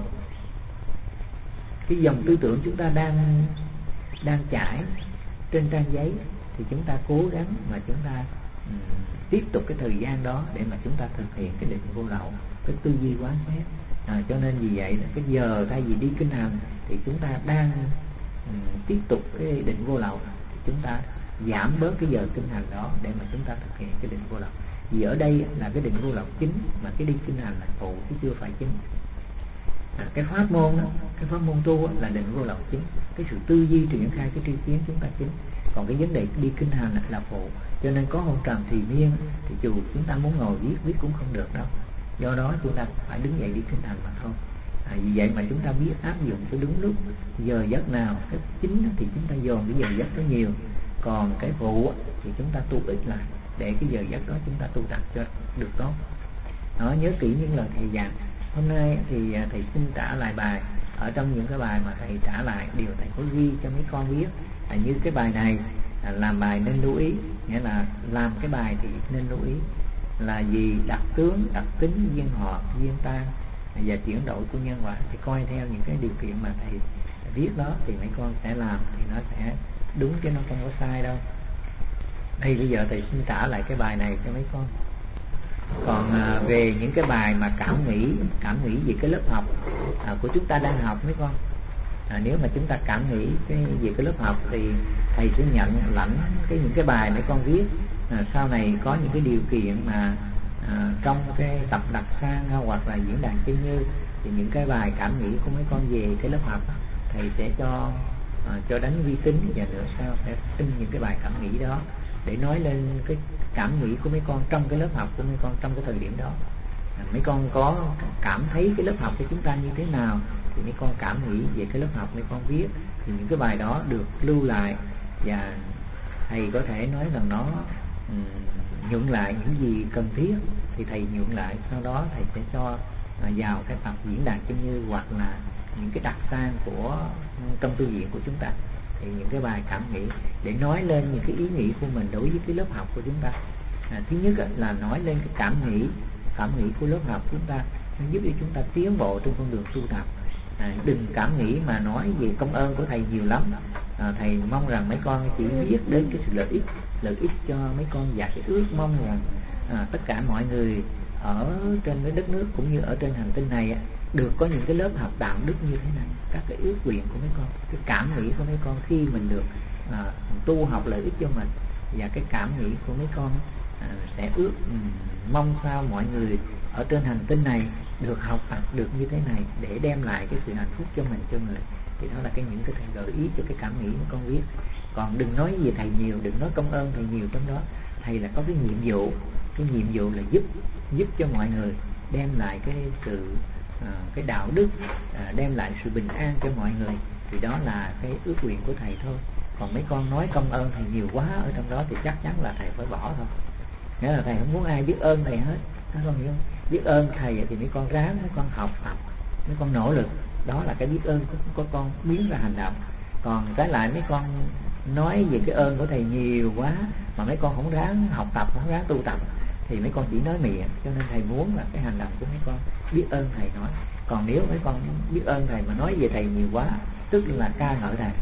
cái dòng tư tưởng chúng ta đang đang trải trên trang giấy, thì chúng ta cố gắng mà chúng ta um, tiếp tục cái thời gian đó để mà chúng ta thực hiện cái định vô lậu, cái tư duy quán xét. À, cho nên vì vậy cái giờ thay vì đi kinh hành thì chúng ta đang um, tiếp tục cái định vô lậu, thì chúng ta giảm bớt cái giờ kinh hành đó để mà chúng ta thực hiện cái định vô lậu. Vì ở đây là cái định vô lậu chính, mà cái đi kinh hành là phụ chứ chưa phải chính. À, cái pháp môn đó, cái pháp môn tu là định vô lậu chính, cái sự tư duy triển khai cái tri kiến chúng ta chính, còn cái vấn đề đi kinh hành là phụ. Cho nên có hôn trầm thì miên thì dù chúng ta muốn ngồi viết viết cũng không được đâu, do đó chúng ta phải đứng dậy đi kinh hành mà thôi. À, vì vậy mà chúng ta biết áp dụng cái đúng lúc, giờ giấc nào cái chính thì chúng ta dồn cái giờ giấc đó nhiều, còn cái phụ thì chúng ta tu ít lại để cái giờ giấc đó chúng ta tu tập cho được tốt. Đó, nhớ kỹ những lời thầy dặn. Hôm nay thì thầy xin trả lại bài. Ở trong những cái bài mà thầy trả lại điều thầy có ghi cho mấy con biết. À, như cái bài này à, làm bài nên lưu ý, nghĩa là làm cái bài thì nên lưu ý là gì: đặc tướng, đặc tính, duyên họ, duyên tan và chuyển đổi của nhân quả. Thì coi theo những cái điều kiện mà thầy viết đó thì mấy con sẽ làm thì nó sẽ đúng chứ nó không có sai đâu. Đây bây giờ thầy xin trả lại cái bài này cho mấy con. Còn à, về những cái bài mà cảm nghĩ cảm nghĩ về cái lớp học à, của chúng ta đang học mấy con, à, nếu mà chúng ta cảm nghĩ cái về cái lớp học thì thầy sẽ nhận lãnh cái những cái bài mấy con viết. À, sau này có những cái điều kiện mà à, trong cái tập đặc sang hoặc là diễn đàn chân như thì những cái bài cảm nghĩ của mấy con về cái lớp học thầy sẽ cho à, cho đánh vi tính, và nữa sau sẽ in những cái bài cảm nghĩ đó để nói lên cái cảm nghĩ của mấy con trong cái lớp học của mấy con trong cái thời điểm đó. À, mấy con có cảm thấy cái lớp học của chúng ta như thế nào thì mấy con cảm nghĩ về cái lớp học mấy con viết, thì những cái bài đó được lưu lại và thầy có thể nói rằng nó um, nhuận lại những gì cần thiết thì thầy nhuận lại, sau đó thầy sẽ cho à, vào cái tập diễn đàn chân như hoặc là những cái đặc sang của trong tu viện của chúng ta, thì những cái bài cảm nghĩ để nói lên những cái ý nghĩ của mình đối với cái lớp học của chúng ta. À, thứ nhất là nói lên cái cảm nghĩ cảm nghĩ của lớp học chúng ta, nó giúp cho chúng ta tiến bộ trên con đường tu tập. À, đừng cảm nghĩ mà nói về công ơn của thầy nhiều lắm. À, thầy mong rằng mấy con chỉ biết đến cái sự lợi ích lợi ích cho mấy con, và cái ước mong rằng à, tất cả mọi người ở trên cái đất nước cũng như ở trên hành tinh này được có những cái lớp học đạo đức như thế này. Các cái ước nguyện của mấy con, cái cảm nghĩ của mấy con khi mình được à, tu học lợi ích cho mình, và cái cảm nghĩ của mấy con à, sẽ ước um, mong sao mọi người ở trên hành tinh này được học tập được như thế này để đem lại cái sự hạnh phúc cho mình, cho người. Thì đó là cái những cái thầy gợi ý cho cái cảm nghĩ mấy con viết. Còn đừng nói về thầy nhiều, đừng nói công ơn thầy nhiều trong đó. Thầy là có cái nhiệm vụ, cái nhiệm vụ là giúp giúp cho mọi người, đem lại cái sự à, cái đạo đức, à, đem lại sự bình an cho mọi người. Thì đó là cái ước nguyện của thầy thôi. Còn mấy con nói công ơn thầy nhiều quá ở trong đó thì chắc chắn là thầy phải bỏ thôi. Nghĩa là thầy không muốn ai biết ơn thầy hết. Các con hiểu không? Biết ơn thầy thì mấy con ráng, mấy con học tập, mấy con nỗ lực, đó là cái biết ơn của, của con biến ra hành động. Còn trái lại mấy con nói về cái ơn của thầy nhiều quá mà mấy con không ráng học tập, không ráng tu tập thì mấy con chỉ nói miệng. Cho nên thầy muốn là cái hành động của mấy con biết ơn thầy nói. Còn nếu mấy con biết ơn thầy mà nói về thầy nhiều quá, tức là ca ngợi thầy,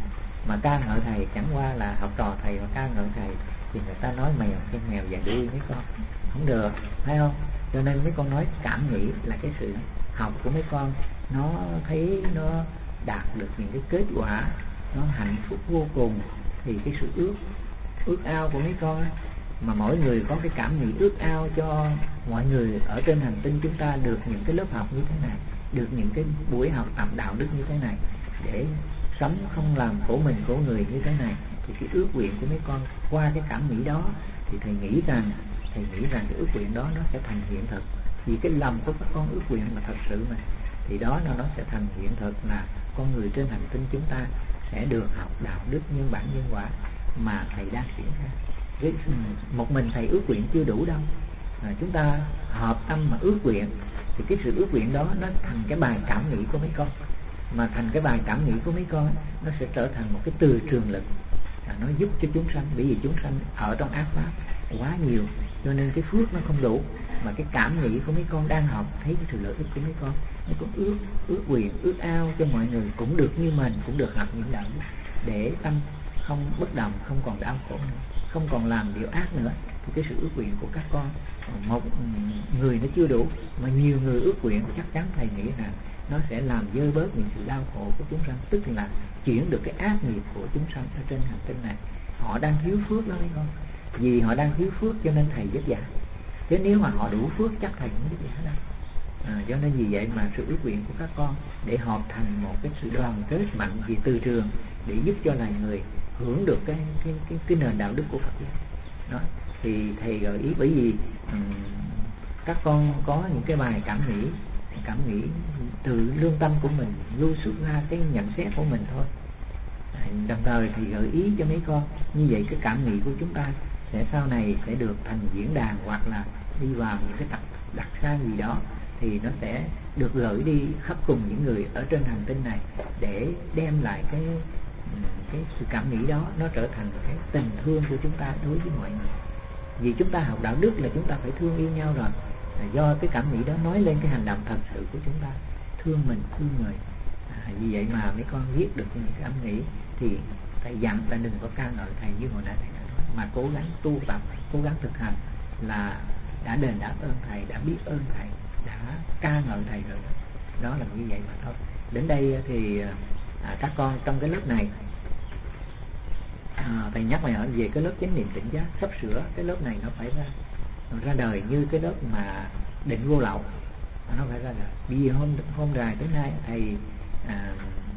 Mà ca ngợi thầy chẳng qua là học trò thầy mà ca ngợi thầy thì người ta nói mèo khen mèo và đuôi mấy con không được, thấy không? Cho nên mấy con nói cảm nghĩ là cái sự học của mấy con nó thấy nó đạt được những cái kết quả nó hạnh phúc vô cùng, thì cái sự ước ước ao của mấy con mà mỗi người có cái cảm nghĩ ước ao cho mọi người ở trên hành tinh chúng ta được những cái lớp học như thế này, được những cái buổi học tập đạo đức như thế này, để sống không làm khổ mình khổ người như thế này. Thì cái ước nguyện của mấy con qua cái cảm nghĩ đó thì thầy nghĩ rằng thầy nghĩ rằng cái ước nguyện đó nó sẽ thành hiện thực, vì cái lòng của các con ước nguyện là thật sự mà, thì đó nó nó sẽ thành hiện thực, là con người trên hành tinh chúng ta sẽ được học đạo đức nhân bản nhân quả mà thầy đang triển khai. Cái, một mình thầy ước nguyện chưa đủ đâu, à, chúng ta hợp tâm mà ước nguyện thì cái sự ước nguyện đó nó thành cái bài cảm nghĩ của mấy con, mà thành cái bài cảm nghĩ của mấy con nó sẽ trở thành một cái từ trường lực, à, nó giúp cho chúng sanh, bởi vì chúng sanh ở trong ác pháp quá nhiều cho nên cái phước nó không đủ, mà cái cảm nghĩ của mấy con đang học thấy cái sự lợi ích của mấy con, mấy con ước ước nguyện ước ao cho mọi người cũng được như mình, cũng được học những đạo để tâm không bất đồng, không còn đau khổ nữa, không còn làm điều ác nữa. Thì cái sự ước nguyện của các con một người nó chưa đủ, mà nhiều người ước nguyện chắc chắn thầy nghĩ rằng nó sẽ làm dơi bớt những sự đau khổ của chúng sanh, tức là chuyển được cái ác nghiệp của chúng sanh ở trên hành tinh này. Họ đang thiếu phước đó mấy con, vì họ đang thiếu phước cho nên thầy vất vả, chứ nếu mà họ đủ phước chắc thầy không vất vả đâu. À, cho nên vì vậy mà sự ước nguyện của các con để hợp thành một cái sự đoàn kết mạnh vì từ trường để giúp cho loài người hưởng được cái cái cái, cái nền đạo đức của Phật giáo đó. Thì thầy gợi ý bởi vì um, các con có những cái bài cảm nghĩ cảm nghĩ từ lương tâm của mình lưu xuất ra cái nhận xét của mình thôi. À, đồng thời thì gợi ý cho mấy con như vậy cái cảm nghĩ của chúng ta sẽ sau này sẽ được thành diễn đàn hoặc là đi vào những cái tập đặc sang gì đó, thì nó sẽ được gửi đi khắp cùng những người ở trên hành tinh này để đem lại cái cái sự cảm nghĩ đó nó trở thành cái tình thương của chúng ta đối với mọi người. Vì chúng ta học đạo đức là chúng ta phải thương yêu nhau rồi, à, do cái cảm nghĩ đó nói lên cái hành động thật sự của chúng ta, thương mình thương người. À, vì vậy mà mấy con viết được những cảm nghĩ thì thầy dặn là đừng có ca ngợi thầy như hồi nãy thầy đã nói, mà cố gắng tu tập, cố gắng thực hành là đã đền đáp ơn thầy, đã biết ơn thầy, đã ca ngợi thầy rồi. Đó là như vậy mà thôi. Đến đây thì à, các con trong cái lớp này à, thầy nhắc lại ở về cái lớp chánh niệm tỉnh giác sắp sửa cái lớp này nó phải ra nó ra đời như cái lớp mà định vô lậu, nó phải ra đời. Vì hôm hôm dài tới nay thầy à,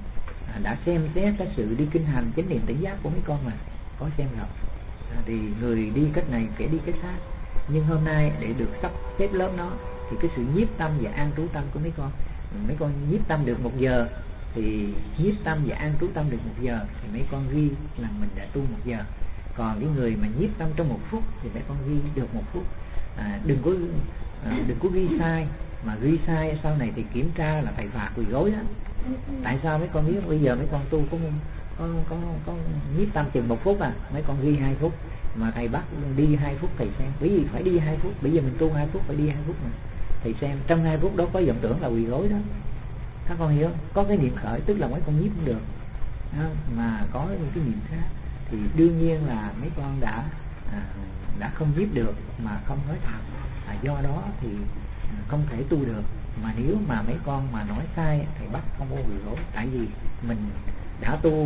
đã xem xét cái sự đi kinh hành chánh niệm tỉnh giác của mấy con mà có xem rồi, à, thì người đi cách này kẻ đi cách khác, nhưng hôm nay để được sắp xếp lớp nó thì cái sự nhiếp tâm và an trú tâm của mấy con, mấy con nhiếp tâm được một giờ thì nhiếp tâm và an trú tâm được một giờ thì mấy con ghi là mình đã tu một giờ. Còn cái người mà nhiếp tâm trong một phút thì mấy con ghi được một phút. À, đừng có à, đừng có ghi sai, mà ghi sai sau này thì kiểm tra là thầy phạt quỳ gối đó. Tại sao mấy con biết bây giờ mấy con tu có có có, có nhiếp tâm chừng một phút à, mấy con ghi hai phút mà thầy bắt đi hai phút thầy xem, bởi vì phải đi hai phút, bây giờ mình tu hai phút phải đi hai phút mà thầy xem trong hai phút đó có vọng tưởng là quỳ gối đó. Các con hiểu không? Có cái niệm khởi tức là mấy con nhiếp cũng được đó, mà có những cái niệm khác thì đương nhiên là mấy con đã à, đã không nhiếp được mà không nói thật, à, do đó thì không thể tu được. Mà nếu mà mấy con mà nói sai thì bắt không có quỳ gối, tại vì mình đã tu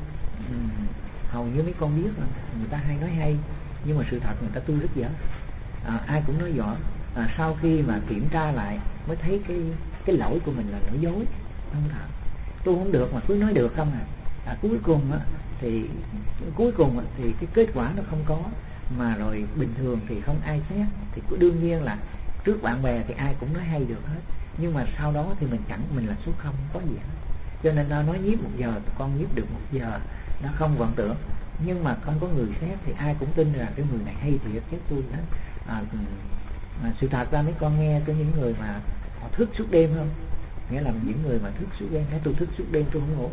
um, hầu như mấy con biết là người ta hay nói hay nhưng mà sự thật người ta tu rất dở, à, ai cũng nói giỏi, à, sau khi mà kiểm tra lại mới thấy cái cái lỗi của mình là nói dối không thật, tu không được mà cứ nói được không à, à cuối cùng á thì cuối cùng á, thì cái kết quả nó không có, mà rồi bình thường thì không ai xét, thì đương nhiên là trước bạn bè thì ai cũng nói hay được hết, nhưng mà sau đó thì mình chẳng mình là số không, không có gì hết. Cho nên nó nói nhiếp một giờ con nhiếp được một giờ, nó không vọng tưởng, nhưng mà không có người xét thì ai cũng tin rằng cái người này hay thiệt chứ tôi hết. À, mà sự thật ra mấy con nghe có những người mà họ thức suốt đêm không, nghĩa là những người mà thức suốt đêm, thấy tôi thức suốt đêm tôi không ngủ,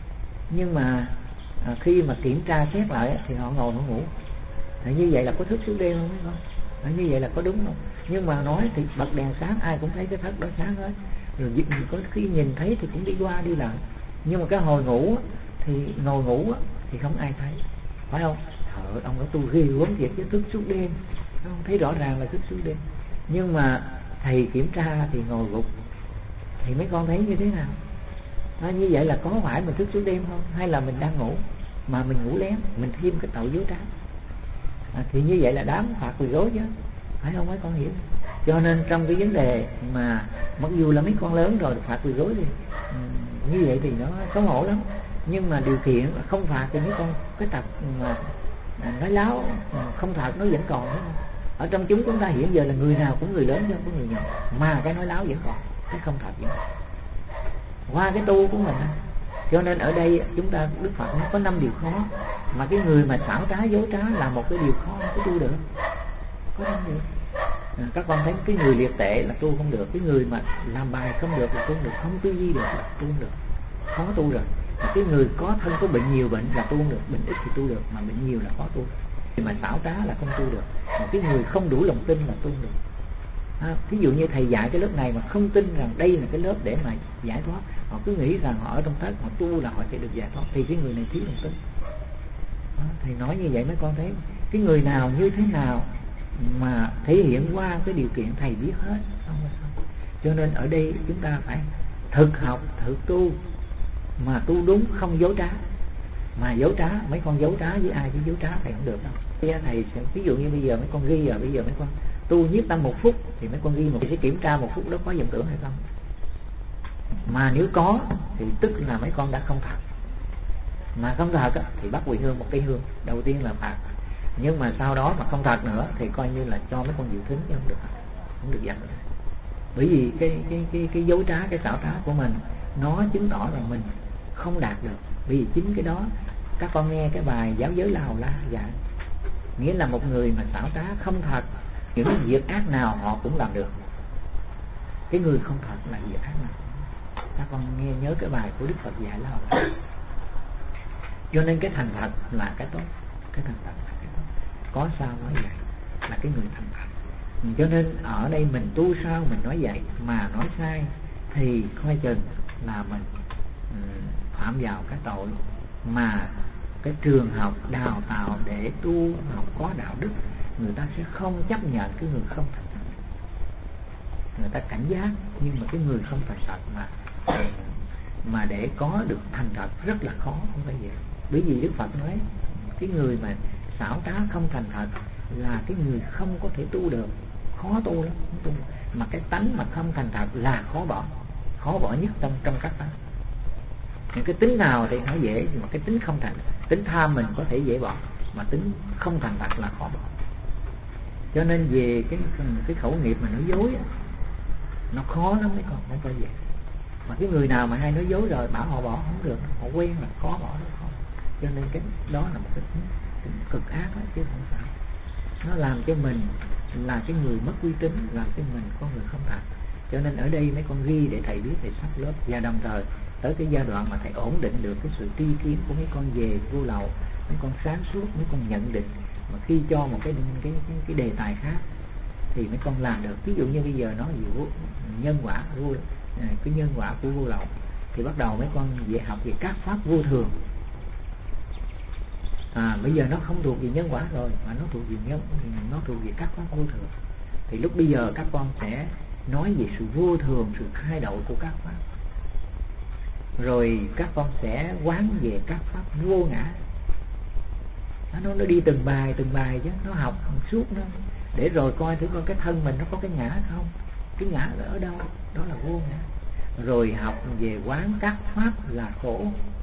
nhưng mà à, khi mà kiểm tra xét lại thì họ ngồi họ ngủ. Thì như vậy là có thức suốt đêm không mấy con? À, như vậy là có đúng không? Nhưng mà nói thì bật đèn sáng ai cũng thấy cái thất đó sáng hết, rồi có khi nhìn thấy thì cũng đi qua đi lại, nhưng mà cái hồi ngủ thì ngồi ngủ thì không ai thấy, phải không? Thợ ông nói tôi ghê gớm thiệt chứ, thức suốt đêm, không thấy rõ ràng là thức suốt đêm. Nhưng mà thầy kiểm tra thì ngồi gục, thì mấy con thấy như thế nào? Nó như vậy là có phải mình thức suốt đêm không, hay là mình đang ngủ mà mình ngủ lén, mình thêm cái tội dối trá? À, thì như vậy là đáng phạt vì dối chứ, phải không mấy con hiểu? Cho nên trong cái vấn đề mà mặc dù là mấy con lớn rồi phạt vì dối thì um, như vậy thì nó xấu hổ lắm, nhưng mà điều kiện là không phạt thì mấy con cái tập mà nói láo không thật nó vẫn còn đó. Ở trong chúng chúng ta hiện giờ là người nào cũng người lớn chứ không có người nhỏ, mà cái nói láo vẫn còn, cái không thật vẫn còn qua cái tu của mình. Cho nên ở đây chúng ta Đức Phật nó có năm điều khó, mà cái người mà xảo trá dối trá là một cái điều khó không có tu được. Có năm điều à, các con thấy cái người liệt tệ là tu không được, cái người mà làm bài không được là tu không được, không tư duy được là tu không được, khó tu rồi. Mà cái người có thân có bệnh nhiều bệnh là tu không được, bệnh ít thì tu được, mà bệnh nhiều là khó tu. Mà xảo trá là không tu được, mà cái người không đủ lòng tin là tu không được. À, ví dụ như thầy dạy cái lớp này mà không tin rằng đây là cái lớp để mà giải thoát, họ cứ nghĩ rằng họ ở trong thất họ tu là họ sẽ được giải thoát, thì cái người này thiếu lòng tin. À, thầy nói như vậy mấy con thấy cái người nào như thế nào mà thể hiện qua cái điều kiện thầy biết hết, không phải không? Cho nên ở đây chúng ta phải thực học, thực tu, mà tu đúng, không dối trá. Mà dối trá, mấy con dối trá với ai chứ dối trá thầy không được đâu. Thầy sẽ, ví dụ như bây giờ mấy con ghi rồi, bây giờ mấy con tu nhiếp tâm một phút thì mấy con ghi một, sẽ kiểm tra một phút đó có vọng tưởng hay không. Mà nếu có thì tức là mấy con đã không thật. Mà không thật thì bắt quỳ hương một cây hương, đầu tiên là phạt. Nhưng mà sau đó mà không thật nữa thì coi như là cho mấy con dự thính chứ không được, không được dặn. Bởi vì cái cái cái cái dối trá, cái xảo trá của mình nó chứng tỏ rằng mình không đạt được. Bởi vì chính cái đó các con nghe cái bài giáo giới La Hầu La dạy, nghĩa là một người mà xảo trá không thật, những việc ác nào họ cũng làm được. Cái người không thật là việc ác nào. Các con nghe nhớ cái bài của Đức Phật dạy La Hầu La. Cho nên cái thành thật là cái tốt, cái thành thật là cái tốt. Có sao nói vậy là cái người thành thật. Cho nên ở đây mình tu sao mình nói vậy, mà nói sai thì coi chừng là mình phạm vào cái tội mà cái trường học đào tạo để tu học có đạo đức, người ta sẽ không chấp nhận cái người không thành thật. Người ta cảnh giác, nhưng mà cái người không thành thật mà mà để có được thành thật rất là khó, không phải vậy. Bởi vì Đức Phật nói cái người mà xảo trá không thành thật là cái người không có thể tu được, khó tu lắm, không tu. Mà cái tánh mà không thành thật là khó bỏ, khó bỏ nhất trong trong các tánh. Những cái tính nào thì nó dễ, nhưng mà cái tính không thành, tính tham mình có thể dễ bỏ, mà tính không thành thật là khó bỏ. Cho nên về cái cái khẩu nghiệp mà nói dối nó khó lắm mấy con, không phải vậy. Mà cái người nào mà hay nói dối rồi bảo họ bỏ không được, họ quen là khó bỏ được không. Cho nên cái đó là một cái tính, tính cực ác đó, chứ không phải. Nó làm cho mình là cái người mất uy tín, làm cho mình con người không thật. Cho nên ở đây mấy con ghi để thầy biết thầy sắp lớp, và đồng thời tới cái giai đoạn mà thầy ổn định được cái sự tri kiến của mấy con về vô lậu, mấy con sáng suốt, mấy con nhận định, mà khi cho một cái cái cái, cái đề tài khác thì mấy con làm được. Ví dụ như bây giờ nó về nhân quả vô, cái nhân quả của vô lậu, thì bắt đầu mấy con về học về các pháp vô thường. À, bây giờ nó không thuộc về nhân quả rồi, mà nó thuộc về nhân, nó thuộc về các pháp vô thường. Thì lúc bây giờ các con sẽ nói về sự vô thường, sự thay đổi của các pháp. Rồi các con sẽ quán về các pháp vô ngã. Nó nó đi từng bài từng bài chứ, nó học suốt nó để rồi coi thử coi cái thân mình nó có cái ngã không, cái ngã ở đâu, đó là vô ngã. Rồi học về quán các pháp là khổ,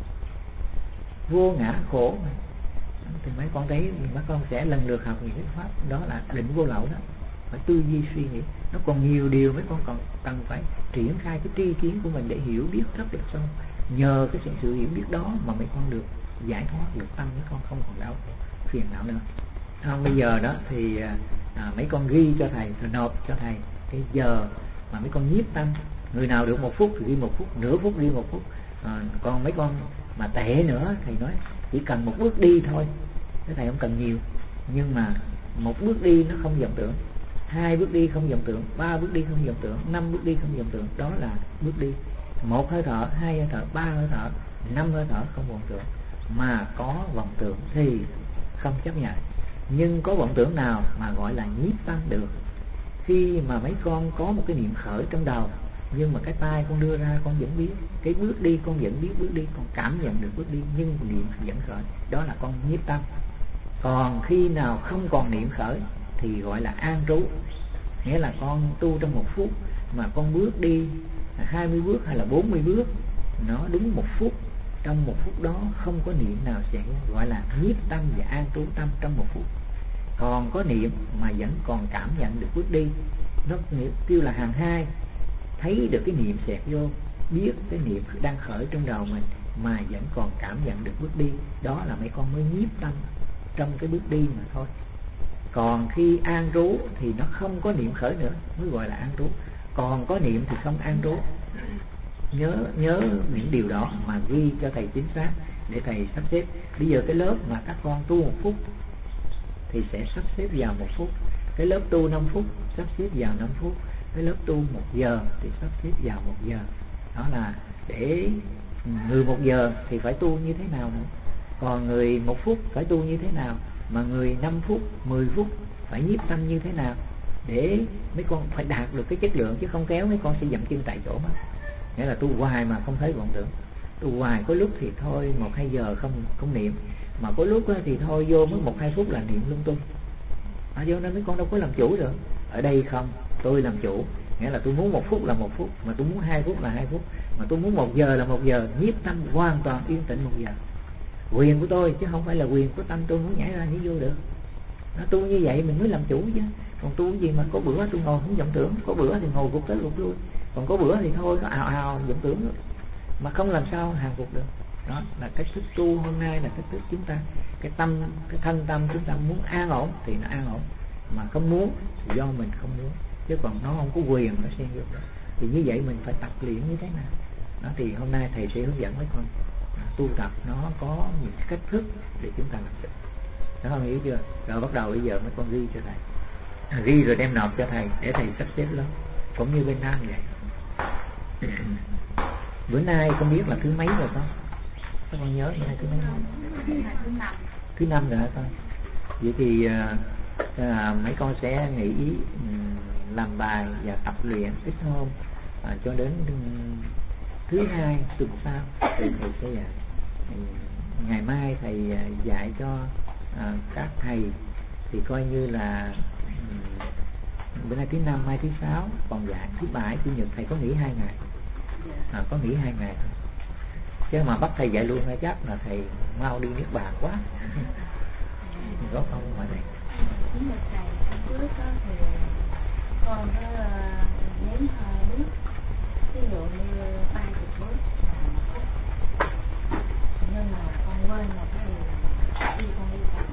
vô ngã khổ. Thì mấy con thấy mấy con sẽ lần lượt học những cái pháp đó là định vô lậu đó, phải tư duy suy nghĩ. Nó còn nhiều điều mấy con còn cần phải triển khai cái tri kiến của mình để hiểu biết rất là sâu. Nhờ cái sự hiểu biết đó mà mấy con được giải thoát, được tăng, mấy con không còn đau phiền não nữa. Không, bây giờ đó thì à, mấy con ghi cho thầy, rồi nộp cho thầy cái giờ mà mấy con nhiếp tâm. Người nào được một phút thì ghi một phút, nửa phút ghi một phút. À, còn mấy con mà tệ nữa thầy nói chỉ cần một bước đi thôi, cái thầy không cần nhiều, nhưng mà một bước đi nó không vọng tưởng, hai bước đi không vọng tưởng, ba bước đi không vọng tưởng, năm bước đi không vọng tưởng, đó là bước đi. Một hơi thở, hai hơi thở, ba hơi thở, năm hơi thở không vọng tưởng. mà có vọng tưởng thì không chấp nhận. Nhưng có vọng tưởng nào mà gọi là nhiếp tâm được? Khi mà mấy con có một cái niệm khởi trong đầu, nhưng mà cái tay con đưa ra con vẫn biết, cái bước đi con vẫn biết bước đi, con cảm nhận được bước đi, nhưng niệm vẫn khởi, đó là con nhiếp tâm. Còn khi nào không còn niệm khởi thì gọi là an trú. Nghĩa là con tu trong một phút mà con bước đi hai mươi bước hay là bốn mươi bước, nó đúng một phút, trong một phút đó không có niệm nào sẽ gọi là nhiếp tâm và an trú tâm trong một phút. Còn có niệm mà vẫn còn cảm nhận được bước đi, nó kêu là hàng hai, thấy được cái niệm xẹt vô, biết cái niệm đang khởi trong đầu mình mà vẫn còn cảm nhận được bước đi, đó là mấy con mới nhiếp tâm trong cái bước đi mà thôi. Còn khi an trú thì nó không có niệm khởi nữa mới gọi là an trú. Còn có niệm thì không an trú. Nhớ nhớ những điều đó mà ghi cho thầy chính xác để thầy sắp xếp. Bây giờ cái lớp mà các con tu một phút thì sẽ sắp xếp vào một phút. Cái lớp tu năm phút sắp xếp vào năm phút. Cái lớp tu một giờ thì sắp xếp vào một giờ. Đó là để người một giờ thì phải tu như thế nào nữa. Còn người một phút phải tu như thế nào, mà người năm phút, mười phút phải nhiếp tâm như thế nào, để mấy con phải đạt được cái chất lượng, chứ không kéo mấy con sẽ dậm chân tại chỗ mất. Nghĩa là tu hoài mà không thấy vọng tưởng. Tu hoài có lúc thì thôi một hai giờ không không niệm, mà có lúc thì thôi vô mới một hai phút là niệm lung tung. À, do nên mấy con đâu có làm chủ được. Ở đây không, tôi làm chủ. Nghĩa là tôi muốn một phút là một phút, mà tôi muốn hai phút là hai phút, mà tôi muốn một giờ là một giờ, nhiếp tâm hoàn toàn yên tĩnh một giờ. Quyền của tôi chứ không phải là quyền của tâm tôi muốn nhảy ra nhảy vô được. Nó tu như vậy mình mới làm chủ chứ. Còn tu gì mà có bữa tôi ngồi không vọng tưởng, có bữa thì ngồi gục tới gục lui, còn có bữa thì thôi nó ào ào vọng tưởng nữa, mà không làm sao hàng phục được. Đó là cách thức tu hôm nay, là cách thức chúng ta, cái tâm, cái thân tâm chúng ta muốn an ổn thì nó an ổn, mà không muốn thì do mình không muốn, chứ còn nó không có quyền nó xen vô đó. Thì như vậy mình phải tập luyện như thế nào đó, thì hôm nay thầy sẽ hướng dẫn mấy con tu tập nó có những cách thức để chúng ta làm được. Đó, không hiểu chưa? Rồi bắt đầu bây giờ mấy con ghi cho thầy, ghi rồi đem nộp cho thầy để thầy sắp xếp lớp, cũng như bên Nam vậy. Bữa nay không biết là thứ mấy rồi con? Các con nhớ bữa nay thứ mấy? Thứ năm. Thứ năm rồi hả con? Vậy thì à, à, mấy con sẽ nghĩ um, làm bài và tập luyện ít hôm à, cho đến um, thứ hai tuần sau thì thầy sẽ dạy. Ngày mai thầy dạy cho à, các thầy thì coi như là um, bữa nay thứ năm, mai thứ sáu, còn dạy thứ bảy, chủ nhật thầy có nghỉ hai ngày, à, có nghỉ hai ngày thôi. Chứ mà bắt thầy dạy luôn hay chắc là thầy mau đi nước bàn quá. Có không ngoài này? Chính là thầy trước đó thì con có nếm hơi nước, ví dụ như ba chục bước là một phút, nhưng mà con quên một cái điều là khi con đi chậm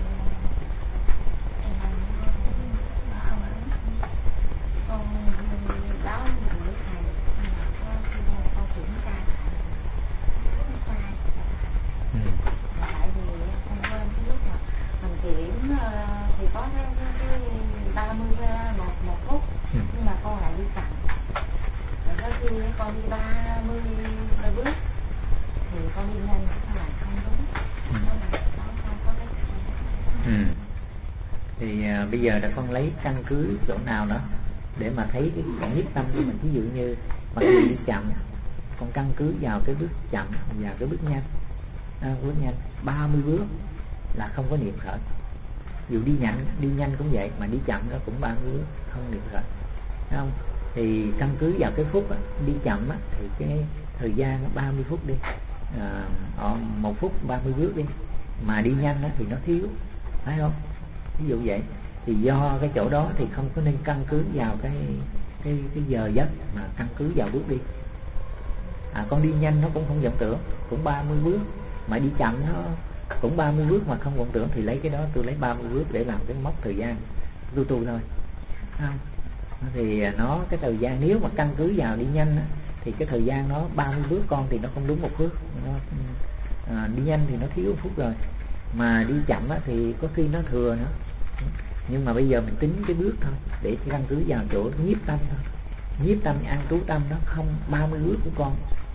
nó không đúng. Con đó buổi thầy nhưng mà có khi con kiểm tra lại sai, tại vì con quên cái lúc mà mình kiểm thì có cái ba mươi một một phút, nhưng mà con lại đi chậm, rồi có khi con đi ba mươi bước thì con đi nhanh nó lại không đúng. Nó là con có cái ừ. Thì à, bây giờ đã con lấy căn cứ chỗ nào đó để mà thấy cái cảm nhiếp tâm của mình. Ví dụ như mà đi chậm, con căn cứ vào cái bước chậm và cái bước nhanh. À, bước nhanh ba mươi bước là không có niệm khởi. Dù đi nhanh đi nhanh cũng vậy, mà đi chậm nó cũng ba mươi bước không niệm khởi, thấy không? Thì căn cứ vào cái phút á, đi chậm á, thì cái thời gian nó ba mươi phút đi, à, một phút ba mươi bước đi, mà đi nhanh á, thì nó thiếu, thấy không? Ví dụ vậy. Thì do cái chỗ đó thì không có nên căn cứ vào cái cái cái giờ giấc, mà căn cứ vào bước đi. À, con đi nhanh nó cũng không vọng tưởng, cũng ba mươi bước, mà đi chậm nó cũng ba mươi bước mà không vọng tưởng, thì lấy cái đó tôi lấy ba mươi bước để làm cái mốc thời gian tu tu thôi, không? Thì nó cái thời gian nếu mà căn cứ vào đi nhanh á, thì cái thời gian nó ba mươi bước con thì nó không đúng một phút, nó, à, đi nhanh thì nó thiếu một phút rồi, mà đi chậm á, thì có khi nó thừa nữa. Nhưng mà bây giờ mình tính cái bước thôi, để căn cứ vào chỗ nhiếp tâm thôi. Nhiếp tâm an trú tâm nó không ba mươi bước của con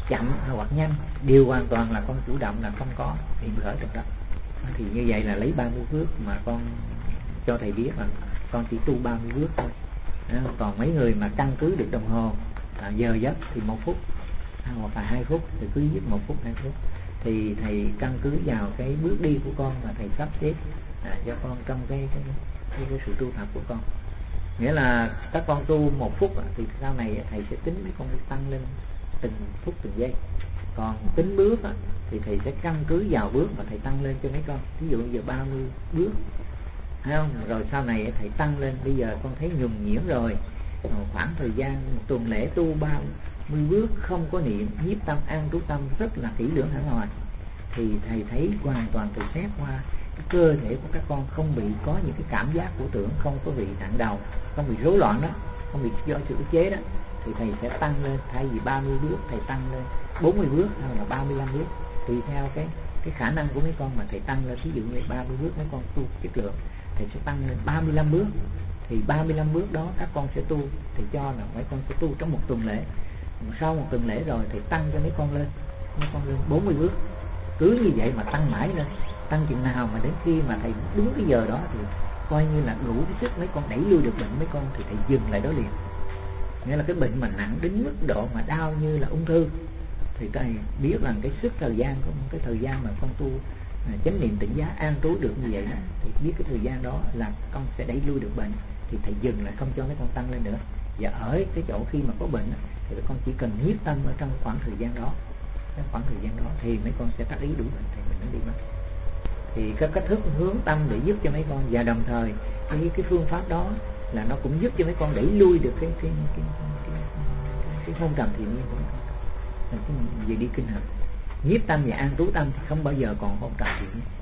chậm hoặc nhanh đều hoàn toàn là con chủ động, là không có niệm khởi trong đó. Thì như vậy là lấy ba mươi bước mà con cho thầy biết là con chỉ tu ba mươi bước thôi. Còn mấy người mà căn cứ được đồng hồ à, giờ giấc thì một phút hoặc là hai phút thì cứ viết một phút hai phút, thì thầy căn cứ vào cái bước đi của con mà thầy sắp xếp à, cho con trong cái cái, cái cái sự tu tập của con. Nghĩa là các con tu một phút thì sau này thầy sẽ tính mấy con tăng lên từng phút từng giây. Còn tính bước thì thầy sẽ căn cứ vào bước mà thầy tăng lên cho mấy con. Ví dụ giờ ba mươi bước, thấy không? Rồi sau này thầy tăng lên, bây giờ con thấy nhuần nhuyễn rồi, khoảng thời gian một tuần lễ tu ba mươi bước không có niệm, nhiếp tâm an trú tâm rất là kỹ lưỡng hẳn hoài, thì thầy thấy hoàn toàn từ xét qua cái cơ thể của các con không bị có những cái cảm giác của tưởng, không có bị nặng đầu, không bị rối loạn đó, không bị do sự ức chế đó, thì thầy sẽ tăng lên. Thay vì ba mươi bước thầy tăng lên bốn mươi bước hay là ba mươi lăm bước, tùy theo cái cái khả năng của mấy con mà thầy tăng lên. Ví dụ như ba mươi bước mấy con tu chất lượng, thầy sẽ tăng lên ba mươi lăm bước, thì ba mươi lăm bước đó các con sẽ tu, thì cho là mấy con sẽ tu trong một tuần lễ. Sau một tuần lễ rồi thầy tăng cho mấy con lên, mấy con lên bốn mươi bước, cứ như vậy mà tăng mãi lên, tăng chừng nào mà đến khi mà thầy đúng cái giờ đó thì coi như là đủ cái sức mấy con đẩy lui được bệnh mấy con, thì thầy dừng lại đó liền. Nghĩa là cái bệnh mà nặng đến mức độ mà đau như là ung thư, thì thầy biết rằng cái sức thời gian của cái thời gian mà con tu à, chánh niệm tỉnh giác an trú được như vậy đó, thì biết cái thời gian đó là con sẽ đẩy lui được bệnh, thì thầy dừng lại không cho mấy con tăng lên nữa. Và ở cái chỗ khi mà có bệnh thì các con chỉ cần nhiếp tâm ở trong khoảng thời gian đó, cái khoảng thời gian đó thì mấy con sẽ tác ý đủ bệnh thì mình mới đi mất. Thì cái cách thức hướng tâm để giúp cho mấy con, và đồng thời cái cái phương pháp đó là nó cũng giúp cho mấy con đẩy lui được cái cái cái cái, cái, cái hôn trầm thiện nhiên của mấy con. Mình về đi kinh hành nhiếp tâm và an trú tâm thì không bao giờ còn hôn trầm thiện nhiên.